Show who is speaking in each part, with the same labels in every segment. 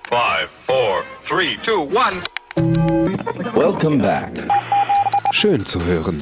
Speaker 1: 5, 4, 3, 2, 1.
Speaker 2: Welcome back.
Speaker 3: Schön zu hören.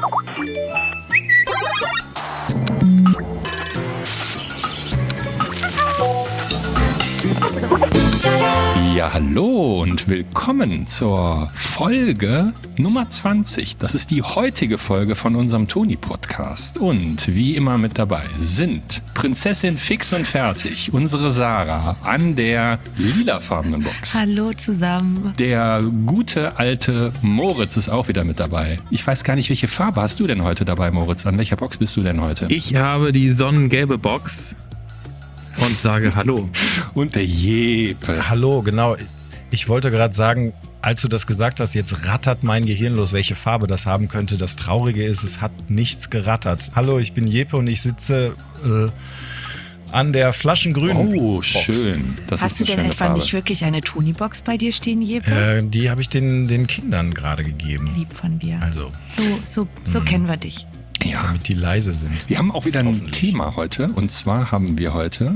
Speaker 3: Ja, hallo und willkommen zur Folge Nummer 20. Das ist die heutige Folge von unserem Toni-Podcast. Und wie immer mit dabei sind Prinzessin fix und fertig, unsere Sarah an der lilafarbenen Box.
Speaker 4: Hallo zusammen.
Speaker 3: Der gute alte Moritz ist auch wieder mit dabei. Ich weiß gar nicht, welche Farbe hast du denn heute dabei, Moritz? An welcher Box bist du denn heute?
Speaker 5: Ich habe die sonnengelbe Box und sage Hallo.
Speaker 3: Und der Jeppe.
Speaker 6: Hallo, genau. Ich wollte gerade sagen, als du das gesagt hast, jetzt rattert mein Gehirn los, welche Farbe das haben könnte. Das Traurige ist, es hat nichts gerattert. Hallo, ich bin Jeppe und ich sitze an der flaschengrünen Box.
Speaker 3: Schön. Das
Speaker 4: Hast
Speaker 3: ist
Speaker 4: du
Speaker 3: eine
Speaker 4: denn
Speaker 3: schöne
Speaker 4: etwa
Speaker 3: Farbe.
Speaker 4: nicht wirklich eine Toni-Box bei dir stehen, Jeppe?
Speaker 6: Die habe ich den Kindern gerade gegeben.
Speaker 4: Lieb von dir.
Speaker 6: Also,
Speaker 4: So kennen wir dich.
Speaker 3: Ja,
Speaker 6: damit die leise sind.
Speaker 3: wir haben auch wieder ein
Speaker 6: Hoffentlich.
Speaker 3: Thema heute. Und zwar haben wir heute...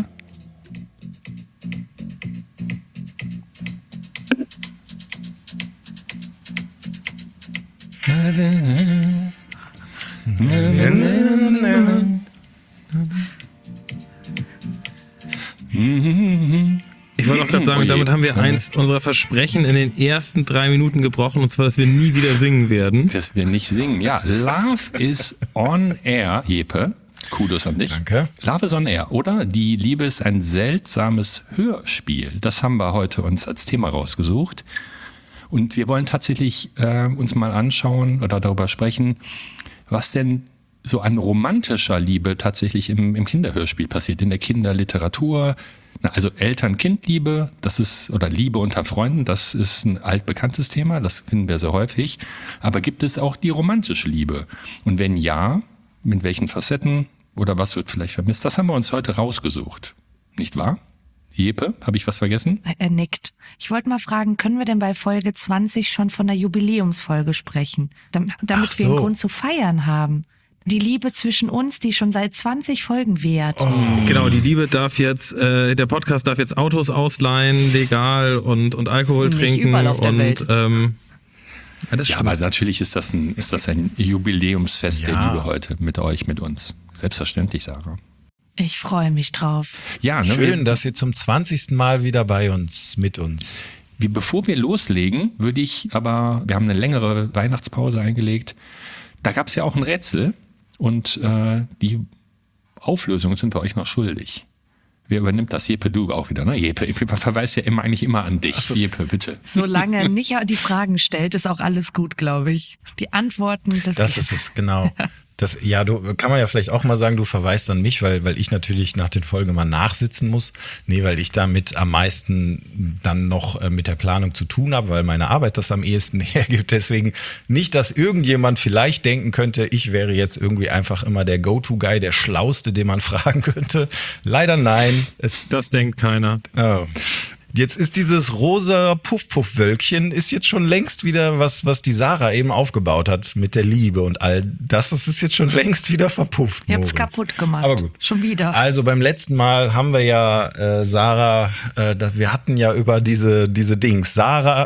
Speaker 5: Ich wollte auch gerade sagen,
Speaker 3: Oh je.
Speaker 5: damit haben wir eins unserer Versprechen in den ersten 3 Minuten gebrochen, und zwar, dass wir nie wieder singen werden.
Speaker 3: Dass wir nicht singen. Ja, Love is on air, Jeppe. Kudos an dich.
Speaker 6: Danke.
Speaker 3: Love is on air, oder? Die Liebe ist ein seltsames Hörspiel. Das haben wir heute uns als Thema rausgesucht. Und wir wollen tatsächlich uns mal anschauen oder darüber sprechen, was denn so an romantischer Liebe tatsächlich im Kinderhörspiel passiert, in der Kinderliteratur. Na, also Eltern-Kind-Liebe, das ist, oder Liebe unter Freunden, das ist ein altbekanntes Thema, das finden wir sehr häufig. Aber gibt es auch die romantische Liebe? Und wenn ja, mit welchen Facetten oder was wird vielleicht vermisst? Das haben wir uns heute rausgesucht. Nicht wahr? Jeppe, habe ich was vergessen?
Speaker 4: Er nickt. Ich wollte mal fragen, können wir denn bei Folge 20 schon von der Jubiläumsfolge sprechen? Damit
Speaker 6: Ach
Speaker 4: wir einen
Speaker 6: so.
Speaker 4: Grund zu feiern haben. Die Liebe zwischen uns, die schon seit 20 Folgen währt.
Speaker 5: Genau, die Liebe darf jetzt, der Podcast darf jetzt Autos ausleihen, legal und Alkohol
Speaker 4: Nicht
Speaker 5: trinken.
Speaker 4: überall auf der
Speaker 5: und,
Speaker 4: Welt.
Speaker 5: Ja, das
Speaker 3: Ja,
Speaker 5: stimmt.
Speaker 3: aber natürlich ist das ein Jubiläumsfest der
Speaker 6: Ja.
Speaker 3: Liebe heute mit euch, mit uns. Selbstverständlich, Sarah.
Speaker 4: Ich freue mich drauf.
Speaker 3: Ja, ne,
Speaker 6: Schön, dass ihr zum 20. Mal wieder mit uns.
Speaker 3: bevor wir loslegen, wir haben eine längere Weihnachtspause eingelegt. Da gab es ja auch ein Rätsel und die Auflösung sind wir euch noch schuldig. Wer übernimmt das? Jeppe, du auch wieder, ne? Jeppe, ich verweise ja eigentlich immer an dich. Jeppe, bitte.
Speaker 4: Solange er nicht die Fragen stellt, ist auch alles gut, glaube ich. Die Antworten,
Speaker 6: Das ist es, genau. Kann man ja vielleicht auch mal sagen, du verweist an mich, weil ich natürlich nach den Folgen mal nachsitzen muss. Nee, weil ich damit am meisten dann noch mit der Planung zu tun habe, weil meine Arbeit das am ehesten hergibt. Deswegen nicht, dass irgendjemand vielleicht denken könnte, ich wäre jetzt irgendwie einfach immer der Go-To-Guy, der Schlauste, den man fragen könnte. Leider nein.
Speaker 5: Das denkt keiner.
Speaker 6: Oh. Jetzt ist dieses rosa Puff-Puff-Wölkchen ist jetzt schon längst wieder was die Sarah eben aufgebaut hat mit der Liebe und all das. Das ist jetzt schon längst wieder verpufft.
Speaker 4: Ihr habt es
Speaker 6: Moritz.
Speaker 4: kaputt gemacht.
Speaker 6: Aber gut.
Speaker 4: Schon wieder.
Speaker 6: Also beim letzten Mal haben wir ja, Sarah, wir hatten ja über diese Dings.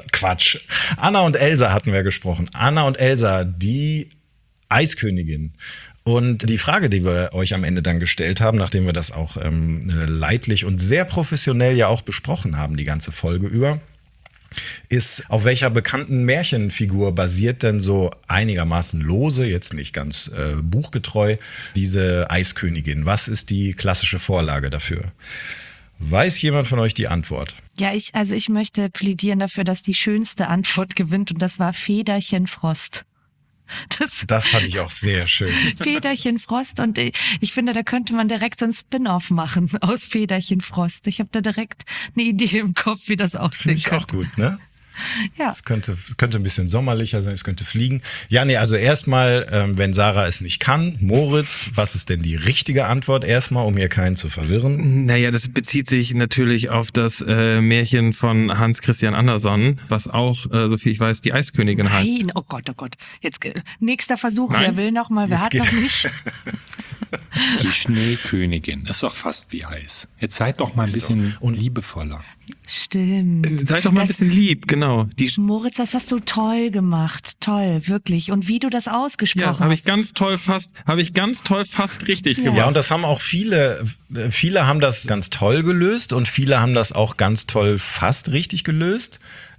Speaker 6: Anna und Elsa hatten wir gesprochen. Anna und Elsa, die Eiskönigin. Und die Frage, die wir euch am Ende dann gestellt haben, nachdem wir das auch leidlich und sehr professionell ja auch besprochen haben, die ganze Folge über, ist, auf welcher bekannten Märchenfigur basiert denn so einigermaßen lose, jetzt nicht ganz buchgetreu, diese Eiskönigin? Was ist die klassische Vorlage dafür? Weiß jemand von euch die Antwort?
Speaker 4: Ja, ich möchte plädieren dafür, dass die schönste Antwort gewinnt und das war Federchen Frost.
Speaker 6: Das fand ich auch sehr schön.
Speaker 4: Federchen Frost und ich finde, da könnte man direkt so ein Spin-off machen aus Federchen Frost. Ich habe da direkt eine Idee im Kopf, wie das
Speaker 6: Finde
Speaker 4: aussehen
Speaker 6: ich auch
Speaker 4: könnte.
Speaker 6: gut, ne?
Speaker 4: Ja.
Speaker 6: Es könnte ein bisschen sommerlicher sein, es könnte fliegen. Ja, nee, also erstmal, wenn Sarah es nicht kann, Moritz, was ist denn die richtige Antwort erstmal, um hier keinen zu verwirren?
Speaker 5: Naja, das bezieht sich natürlich auf das Märchen von Hans Christian Andersen, was auch, soviel ich weiß, die Eiskönigin heißt.
Speaker 4: Nein, oh Gott, oh Gott. Jetzt nächster Versuch,
Speaker 5: Nein.
Speaker 4: wer will noch mal, wer
Speaker 6: Jetzt
Speaker 4: hat
Speaker 6: geht-
Speaker 4: noch nicht?
Speaker 3: Die Schneekönigin, das ist doch fast wie Eis. Jetzt seid doch mal ein bisschen liebevoller.
Speaker 4: Stimmt.
Speaker 5: Seid doch mal ein bisschen lieb, genau.
Speaker 4: Moritz, das hast du toll gemacht. Toll, wirklich. Und wie du das ausgesprochen
Speaker 5: Ja, habe ich
Speaker 4: hast.
Speaker 5: ganz toll fast richtig gemacht.
Speaker 6: Ja, und das haben auch viele haben das ganz toll gelöst und viele haben das auch ganz toll fast richtig gelöst.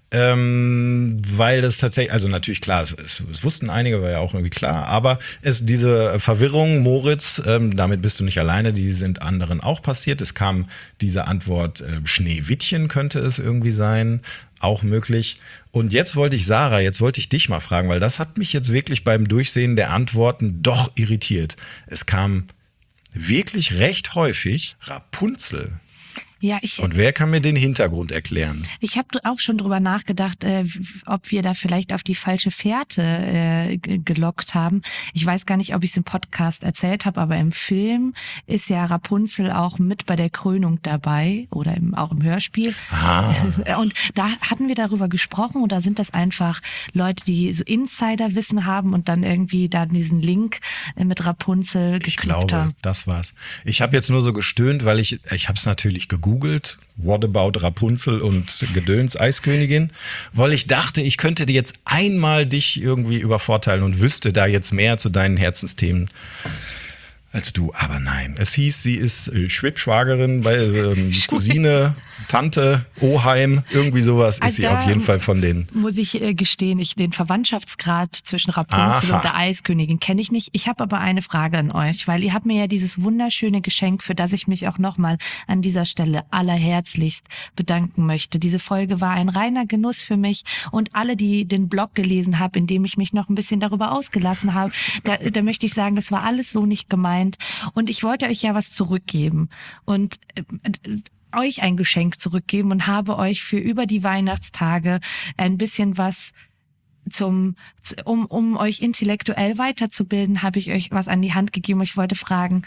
Speaker 6: Weil das tatsächlich, also natürlich klar, es wussten einige, war ja auch irgendwie klar, aber diese Verwirrung, Moritz, damit bist du nicht alleine, die sind anderen auch passiert. Es kam diese Antwort, Schneewittchen könnte es irgendwie sein, auch möglich. Und jetzt wollte ich dich mal fragen, weil das hat mich jetzt wirklich beim Durchsehen der Antworten doch irritiert. Es kam wirklich recht häufig Rapunzel.
Speaker 4: Ja,
Speaker 6: Und wer kann mir den Hintergrund erklären?
Speaker 4: Ich habe auch schon drüber nachgedacht, ob wir da vielleicht auf die falsche Fährte gelockt haben. Ich weiß gar nicht, ob ich es im Podcast erzählt habe, aber im Film ist ja Rapunzel auch mit bei der Krönung dabei oder auch im Hörspiel. Und da hatten wir darüber gesprochen und da sind das einfach Leute, die so Insiderwissen haben und dann irgendwie da diesen Link mit Rapunzel geknüpft haben.
Speaker 6: Das war's. Ich habe jetzt nur so gestöhnt, weil ich habe es natürlich gegoogelt. What about Rapunzel und Gedöns Eiskönigin? Weil ich dachte, ich könnte dir jetzt einmal dich irgendwie übervorteilen und wüsste da jetzt mehr zu deinen Herzensthemen als du. Aber nein, es hieß, sie ist Schwibschwagerin, Cousine, Tante, Oheim, irgendwie sowas ist sie auf jeden Fall von denen.
Speaker 4: Muss ich gestehen, den Verwandtschaftsgrad zwischen Rapunzel und der Eiskönigin kenne ich nicht. Ich habe aber eine Frage an euch, weil ihr habt mir ja dieses wunderschöne Geschenk, für das ich mich auch nochmal an dieser Stelle allerherzlichst bedanken möchte. Diese Folge war ein reiner Genuss für mich und alle, die den Blog gelesen haben, in dem ich mich noch ein bisschen darüber ausgelassen habe, da möchte ich sagen, das war alles so nicht gemeint. Und ich wollte euch ja was zurückgeben und euch ein Geschenk zurückgeben und habe euch für über die Weihnachtstage ein bisschen was um euch intellektuell weiterzubilden, habe ich euch was an die Hand gegeben. Ich wollte fragen,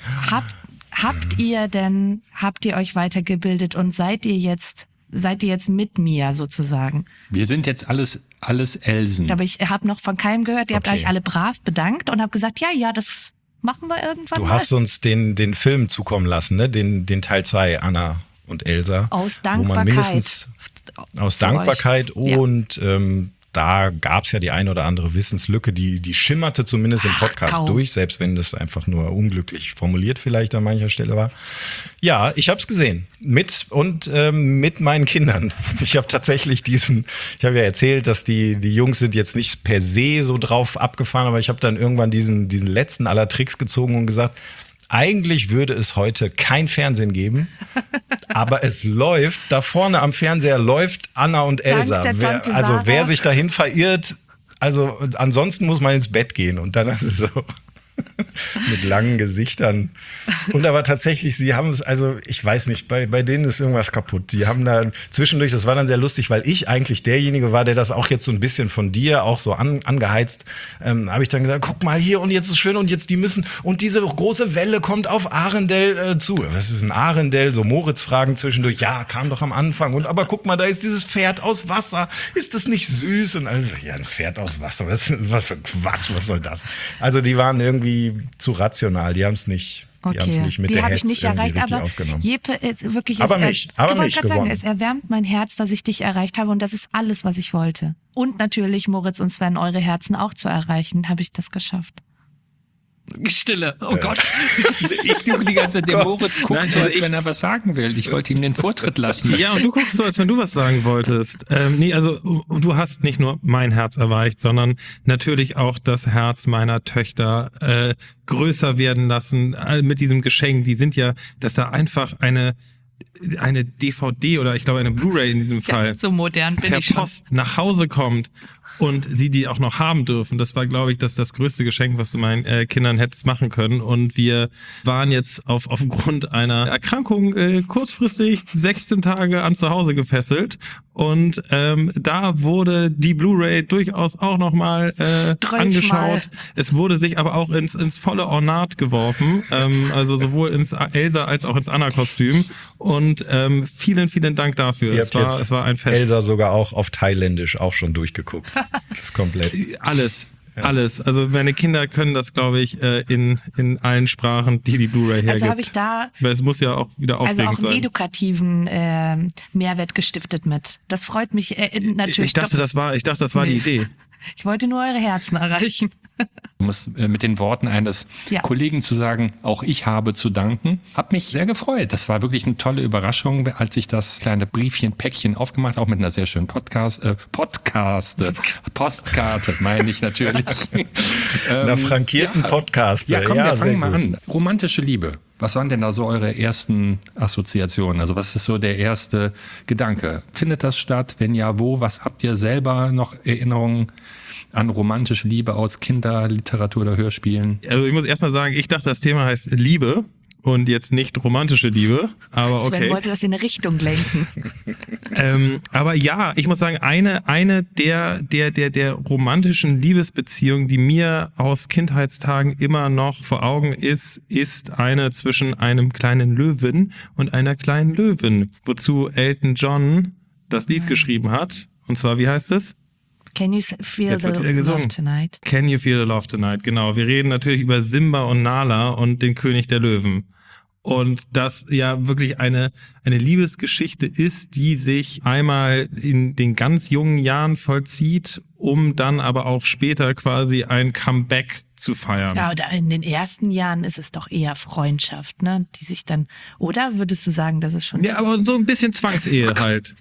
Speaker 4: habt ihr euch weitergebildet und seid ihr jetzt mit mir sozusagen?
Speaker 3: Wir sind jetzt alles Elsen.
Speaker 4: Aber ich habe noch von keinem gehört. Ihr habt euch alle brav bedankt und habt gesagt, ja, das machen wir irgendwann
Speaker 6: Du
Speaker 4: mal.
Speaker 6: hast uns den Film zukommen lassen, ne? Den Teil 2, Anna und Elsa.
Speaker 4: Aus
Speaker 6: Wo man
Speaker 4: Dankbarkeit.
Speaker 6: mindestens aus Dankbarkeit
Speaker 4: euch.
Speaker 6: und da gab es ja die eine oder andere Wissenslücke, die schimmerte zumindest im Podcast
Speaker 4: kaum.
Speaker 6: durch, selbst wenn das einfach nur unglücklich formuliert vielleicht an mancher Stelle war. Ja, ich habe es gesehen. Mit meinen Kindern. Ich habe tatsächlich ich habe ja erzählt, dass die Jungs sind jetzt nicht per se so drauf abgefahren, aber ich habe dann irgendwann diesen letzten aller Tricks gezogen und gesagt, eigentlich würde es heute kein Fernsehen geben, aber es läuft, da vorne am Fernseher läuft Anna und Elsa.
Speaker 4: Dank der Tante
Speaker 6: Wer
Speaker 4: Sarah.
Speaker 6: sich dahin verirrt, also ansonsten muss man ins Bett gehen und dann so mit langen Gesichtern. Und aber tatsächlich, sie haben es, also ich weiß nicht, bei denen ist irgendwas kaputt. Die haben da zwischendurch, das war dann sehr lustig, weil ich eigentlich derjenige war, der das auch jetzt so ein bisschen von dir auch so angeheizt, habe ich dann gesagt, guck mal hier und jetzt ist schön und jetzt und diese große Welle kommt auf Arendelle zu. Was ist ein Arendelle? So Moritz-Fragen zwischendurch. Ja, kam doch am Anfang. Aber guck mal, da ist dieses Pferd aus Wasser. Ist das nicht süß? Und alles, ja, ein Pferd aus Wasser. Was für Quatsch, was soll das? Also die waren irgendwie zu rational. Die haben es nicht. Die haben es nicht mit
Speaker 4: die
Speaker 6: der
Speaker 4: habe
Speaker 6: Hetz
Speaker 4: ich nicht
Speaker 6: irgendwie
Speaker 4: erreicht,
Speaker 6: richtig
Speaker 4: aber
Speaker 6: aufgenommen.
Speaker 4: Jeppe, wirklich,
Speaker 6: Aber mich
Speaker 4: ich wollte gerade sagen,
Speaker 6: gewonnen.
Speaker 4: es erwärmt mein Herz, dass ich dich erreicht habe und das ist alles, was ich wollte. Und natürlich, Moritz und Sven, eure Herzen auch zu erreichen, habe ich das geschafft. Stille, oh Gott.
Speaker 3: Ich gucke die ganze Zeit, der Moritz guckt
Speaker 5: Nein,
Speaker 3: so,
Speaker 5: also
Speaker 3: als wenn er was sagen will. Ich wollte ihm den Vortritt lassen.
Speaker 5: Ja, und du guckst so, als wenn du was sagen wolltest. Nee, also du hast nicht nur mein Herz erreicht, sondern natürlich auch das Herz meiner Töchter größer werden lassen mit diesem Geschenk. Die sind ja, dass da einfach eine DVD oder ich glaube eine Blu-ray in diesem Fall
Speaker 4: Ja, so modern bin
Speaker 5: per
Speaker 4: ich schon.
Speaker 5: Post nach Hause kommt und sie die auch noch haben dürfen. Das war, glaube ich, das größte Geschenk, was du meinen Kindern hättest machen können. Und wir waren jetzt aufgrund einer Erkrankung kurzfristig 16 Tage an zu Hause gefesselt. Und da wurde die Blu-ray durchaus auch nochmal angeschaut. Es wurde sich aber auch ins volle Ornat geworfen. Also sowohl ins Elsa als auch ins Anna-Kostüm. Und vielen, vielen Dank dafür.
Speaker 6: Ihr habt
Speaker 5: Es war ein Fest.
Speaker 6: Elsa sogar auch auf Thailändisch auch schon durchgeguckt. Das ist komplett.
Speaker 5: Alles. Alles. Also meine Kinder können das, glaube ich, in allen Sprachen, die Blu-ray hergibt.
Speaker 4: Also habe ich da
Speaker 5: Weil es muss ja auch wieder aufregend
Speaker 4: also auch einen
Speaker 5: sein.
Speaker 4: edukativen Mehrwert gestiftet mit. Das freut mich natürlich.
Speaker 5: Ich dachte, das war die Idee.
Speaker 4: Ich wollte nur eure Herzen erreichen.
Speaker 3: Um es mit den Worten eines Kollegen zu sagen, auch ich habe zu danken. Hab mich sehr gefreut. Das war wirklich eine tolle Überraschung, als ich das kleine Päckchen aufgemacht, auch mit einer sehr schönen Postkarte, meine ich natürlich.
Speaker 6: Einer frankierten Podcast.
Speaker 3: Ja, komm, wir fangen mal
Speaker 6: gut.
Speaker 3: an. Romantische Liebe. Was waren denn da so eure ersten Assoziationen? Also was ist so der erste Gedanke? Findet das statt? Wenn ja, wo? Was habt ihr selber noch Erinnerungen an romantische Liebe aus Kinderliteratur oder Hörspielen?
Speaker 5: Also ich muss erstmal sagen, ich dachte, das Thema heißt Liebe und jetzt nicht romantische Liebe, aber okay.
Speaker 4: Sven wollte das in eine Richtung lenken.
Speaker 5: Aber ja, ich muss sagen, eine der romantischen Liebesbeziehungen, die mir aus Kindheitstagen immer noch vor Augen ist eine zwischen einem kleinen Löwen und einer kleinen Löwin, wozu Elton John das Lied geschrieben hat. Und zwar, wie heißt es?
Speaker 4: Can you feel
Speaker 5: Jetzt
Speaker 4: the
Speaker 5: wird wieder gesungen.
Speaker 4: love tonight?
Speaker 5: Can you feel the love tonight? Genau. Wir reden natürlich über Simba und Nala und den König der Löwen. Und das ja wirklich eine Liebesgeschichte ist, die sich einmal in den ganz jungen Jahren vollzieht, um dann aber auch später quasi ein Comeback zu feiern.
Speaker 4: Ja, oder in den ersten Jahren ist es doch eher Freundschaft, ne? Die sich dann, oder würdest du sagen, dass es schon...
Speaker 5: Ja, aber so ein bisschen Zwangsehe halt.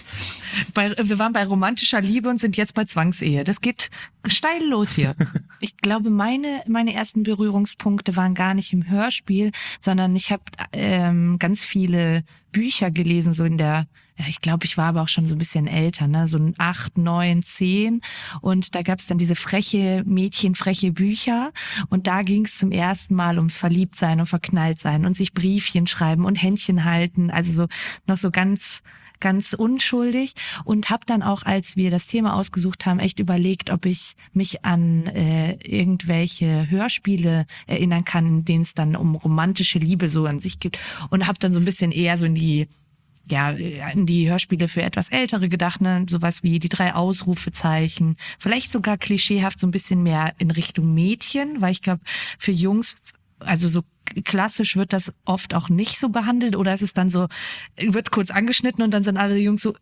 Speaker 4: Wir waren bei romantischer Liebe und sind jetzt bei Zwangsehe. Das geht steil los hier. Ich glaube, meine ersten Berührungspunkte waren gar nicht im Hörspiel, sondern ich habe ganz viele Bücher gelesen, so in der, ich glaube, ich war aber auch schon so ein bisschen älter, ne, so 8, 9, 10. Und da gab es dann diese freche Bücher. Und da ging es zum ersten Mal ums Verliebtsein und Verknalltsein und sich Briefchen schreiben und Händchen halten. Also so noch so ganz unschuldig, und habe dann auch, als wir das Thema ausgesucht haben, echt überlegt, ob ich mich an irgendwelche Hörspiele erinnern kann, in denen es dann um romantische Liebe so an sich geht, und habe dann so ein bisschen eher so in die Hörspiele für etwas Ältere gedacht, ne? Sowas wie die 3 Ausrufezeichen, vielleicht sogar klischeehaft so ein bisschen mehr in Richtung Mädchen, weil ich glaube, für Jungs, also so klassisch wird das oft auch nicht so behandelt, oder ist es dann so, wird kurz angeschnitten und dann sind alle Jungs so,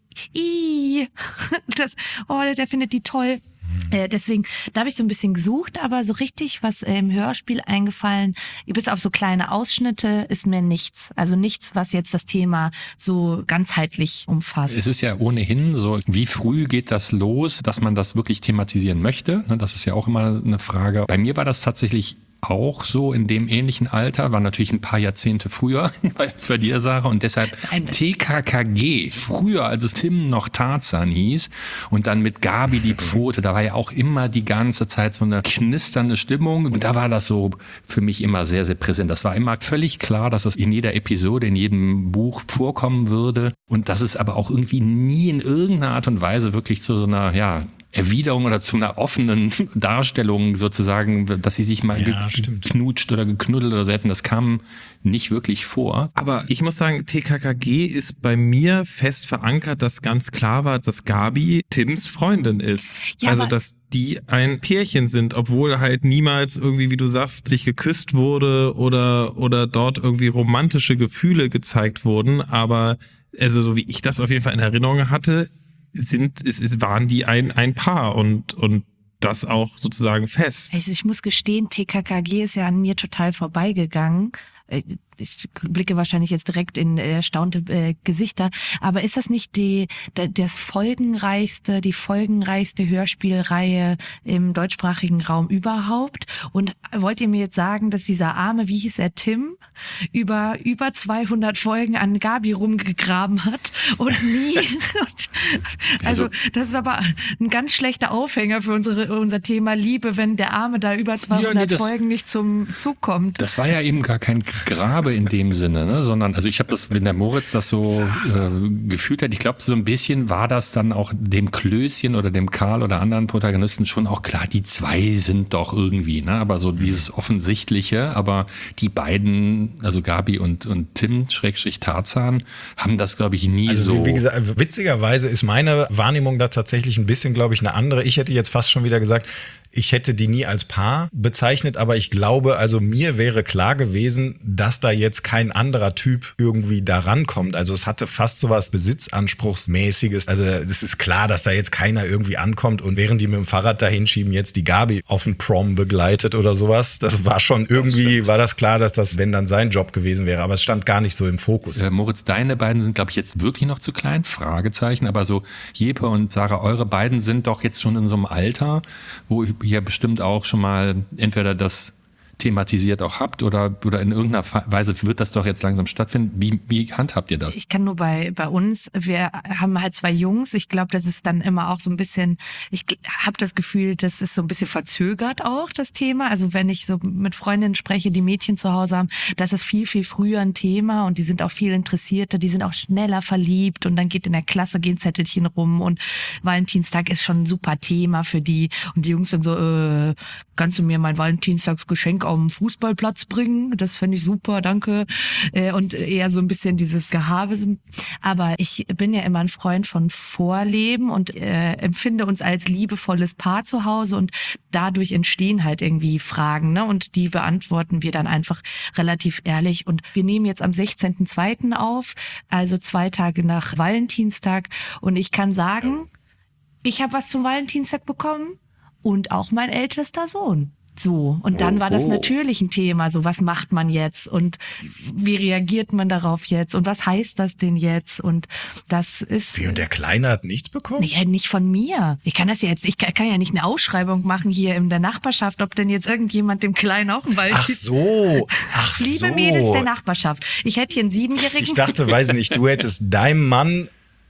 Speaker 4: der findet die toll. Deswegen, da habe ich so ein bisschen gesucht, aber so richtig was im Hörspiel eingefallen, bis auf so kleine Ausschnitte, ist mir nichts. Also nichts, was jetzt das Thema so ganzheitlich umfasst.
Speaker 3: Es ist ja ohnehin so, wie früh geht das los, dass man das wirklich thematisieren möchte? Das ist ja auch immer eine Frage. Bei mir war das tatsächlich auch so in dem ähnlichen Alter, war natürlich ein paar Jahrzehnte früher als bei dir, Sarah, und deshalb TKKG, früher, als es Tim noch Tarzan hieß und dann mit Gabi die Pfote, da war ja auch immer die ganze Zeit so eine knisternde Stimmung, und da war das so für mich immer sehr, sehr präsent. Das war immer völlig klar, dass das in jeder Episode, in jedem Buch vorkommen würde, und dass es aber auch irgendwie nie in irgendeiner Art und Weise wirklich zu so einer, Erwiderung oder zu einer offenen Darstellung sozusagen, dass sie sich mal geknutscht oder geknuddelt oder so hätten, das kam nicht wirklich vor.
Speaker 5: Aber ich muss sagen, TKKG ist bei mir fest verankert, dass ganz klar war, dass Gabi Tims Freundin ist.
Speaker 4: Ja,
Speaker 5: also, dass die ein Pärchen sind, obwohl halt niemals irgendwie, wie du sagst, sich geküsst wurde oder dort irgendwie romantische Gefühle gezeigt wurden. Aber also so wie ich das auf jeden Fall in Erinnerung hatte, waren die ein Paar und das auch sozusagen fest.
Speaker 4: Also ich muss gestehen, TKKG ist ja an mir total vorbeigegangen. Ich blicke wahrscheinlich jetzt direkt in erstaunte Gesichter, aber ist das nicht die folgenreichste Hörspielreihe im deutschsprachigen Raum überhaupt? Und wollt ihr mir jetzt sagen, dass dieser arme, wie hieß er, Tim, über 200 Folgen an Gabi rumgegraben hat und nie... also das ist aber ein ganz schlechter Aufhänger für unser Thema Liebe, wenn der Arme da über 200 Folgen nicht zum Zug kommt.
Speaker 3: Das war ja eben gar kein Graben Gabe in dem Sinne, ne? Sondern, also ich habe das, wenn der Moritz das so gefühlt hat, ich glaube, so ein bisschen war das dann auch dem Klößchen oder dem Karl oder anderen Protagonisten schon auch klar, die zwei sind doch irgendwie, ne? Aber so dieses Offensichtliche, aber die beiden, also Gabi und Tim, Schrägstrich Tarzan, haben das, glaube ich, nie
Speaker 6: Also
Speaker 3: so.
Speaker 6: wie gesagt, witzigerweise ist meine Wahrnehmung da tatsächlich ein bisschen, glaube ich, eine andere. Ich hätte jetzt fast schon wieder gesagt, ich hätte die nie als Paar bezeichnet, aber ich glaube, also mir wäre klar gewesen, dass da jetzt kein anderer Typ irgendwie da rankommt. Also es hatte fast so was Besitzanspruchsmäßiges. Also es ist klar, dass da jetzt keiner irgendwie ankommt und während die mit dem Fahrrad dahin schieben, jetzt die Gabi auf den Prom begleitet oder sowas. Das war schon irgendwie, war das klar, dass das, wenn dann sein Job gewesen wäre. Aber es stand gar nicht so im Fokus.
Speaker 3: Moritz, deine beiden sind, glaube ich, jetzt wirklich noch zu klein, Fragezeichen, aber so Jeppe und Sarah, eure beiden sind doch jetzt schon in so einem Alter, wo ihr bestimmt auch schon mal entweder das thematisiert auch habt oder in irgendeiner Weise wird das doch jetzt langsam stattfinden. Wie handhabt ihr das?
Speaker 4: Ich kann nur bei uns, wir haben halt 2 Jungs. Ich glaube, das ist dann immer auch so ein bisschen, ich habe das Gefühl, das ist so ein bisschen verzögert auch, das Thema. Also wenn ich so mit Freundinnen spreche, die Mädchen zu Hause haben, das ist viel, viel früher ein Thema und die sind auch viel interessierter, die sind auch schneller verliebt und dann geht in der Klasse, gehen Zettelchen rum und Valentinstag ist schon ein super Thema für die. Und die Jungs sind so, kannst du mir mein Valentinstagsgeschenk auf den Fußballplatz bringen? Das fände ich super, danke. Und eher so ein bisschen dieses Gehabe. Aber ich bin ja immer ein Freund von Vorleben und empfinde uns als liebevolles Paar zu Hause und dadurch entstehen halt irgendwie Fragen, ne? Und die beantworten wir dann einfach relativ ehrlich. Und wir nehmen jetzt am 16.02. auf, also 2 Tage nach Valentinstag. Und ich kann sagen, ich habe was zum Valentinstag bekommen und auch mein ältester Sohn. So, und dann war das natürlich ein Thema, so was macht man jetzt und wie reagiert man darauf jetzt und was heißt das denn jetzt und das ist...
Speaker 6: Wie, und der Kleine hat nichts bekommen?
Speaker 4: Nee, nicht von mir. Ich kann das ja jetzt, ich kann ja nicht eine Ausschreibung machen hier in der Nachbarschaft, ob denn jetzt irgendjemand dem Kleinen auch einen Ball
Speaker 6: Ach so.
Speaker 4: Liebe Mädels der Nachbarschaft, ich hätte hier einen 7-Jährigen.
Speaker 6: Ich dachte, weiß nicht, du hättest deinem Mann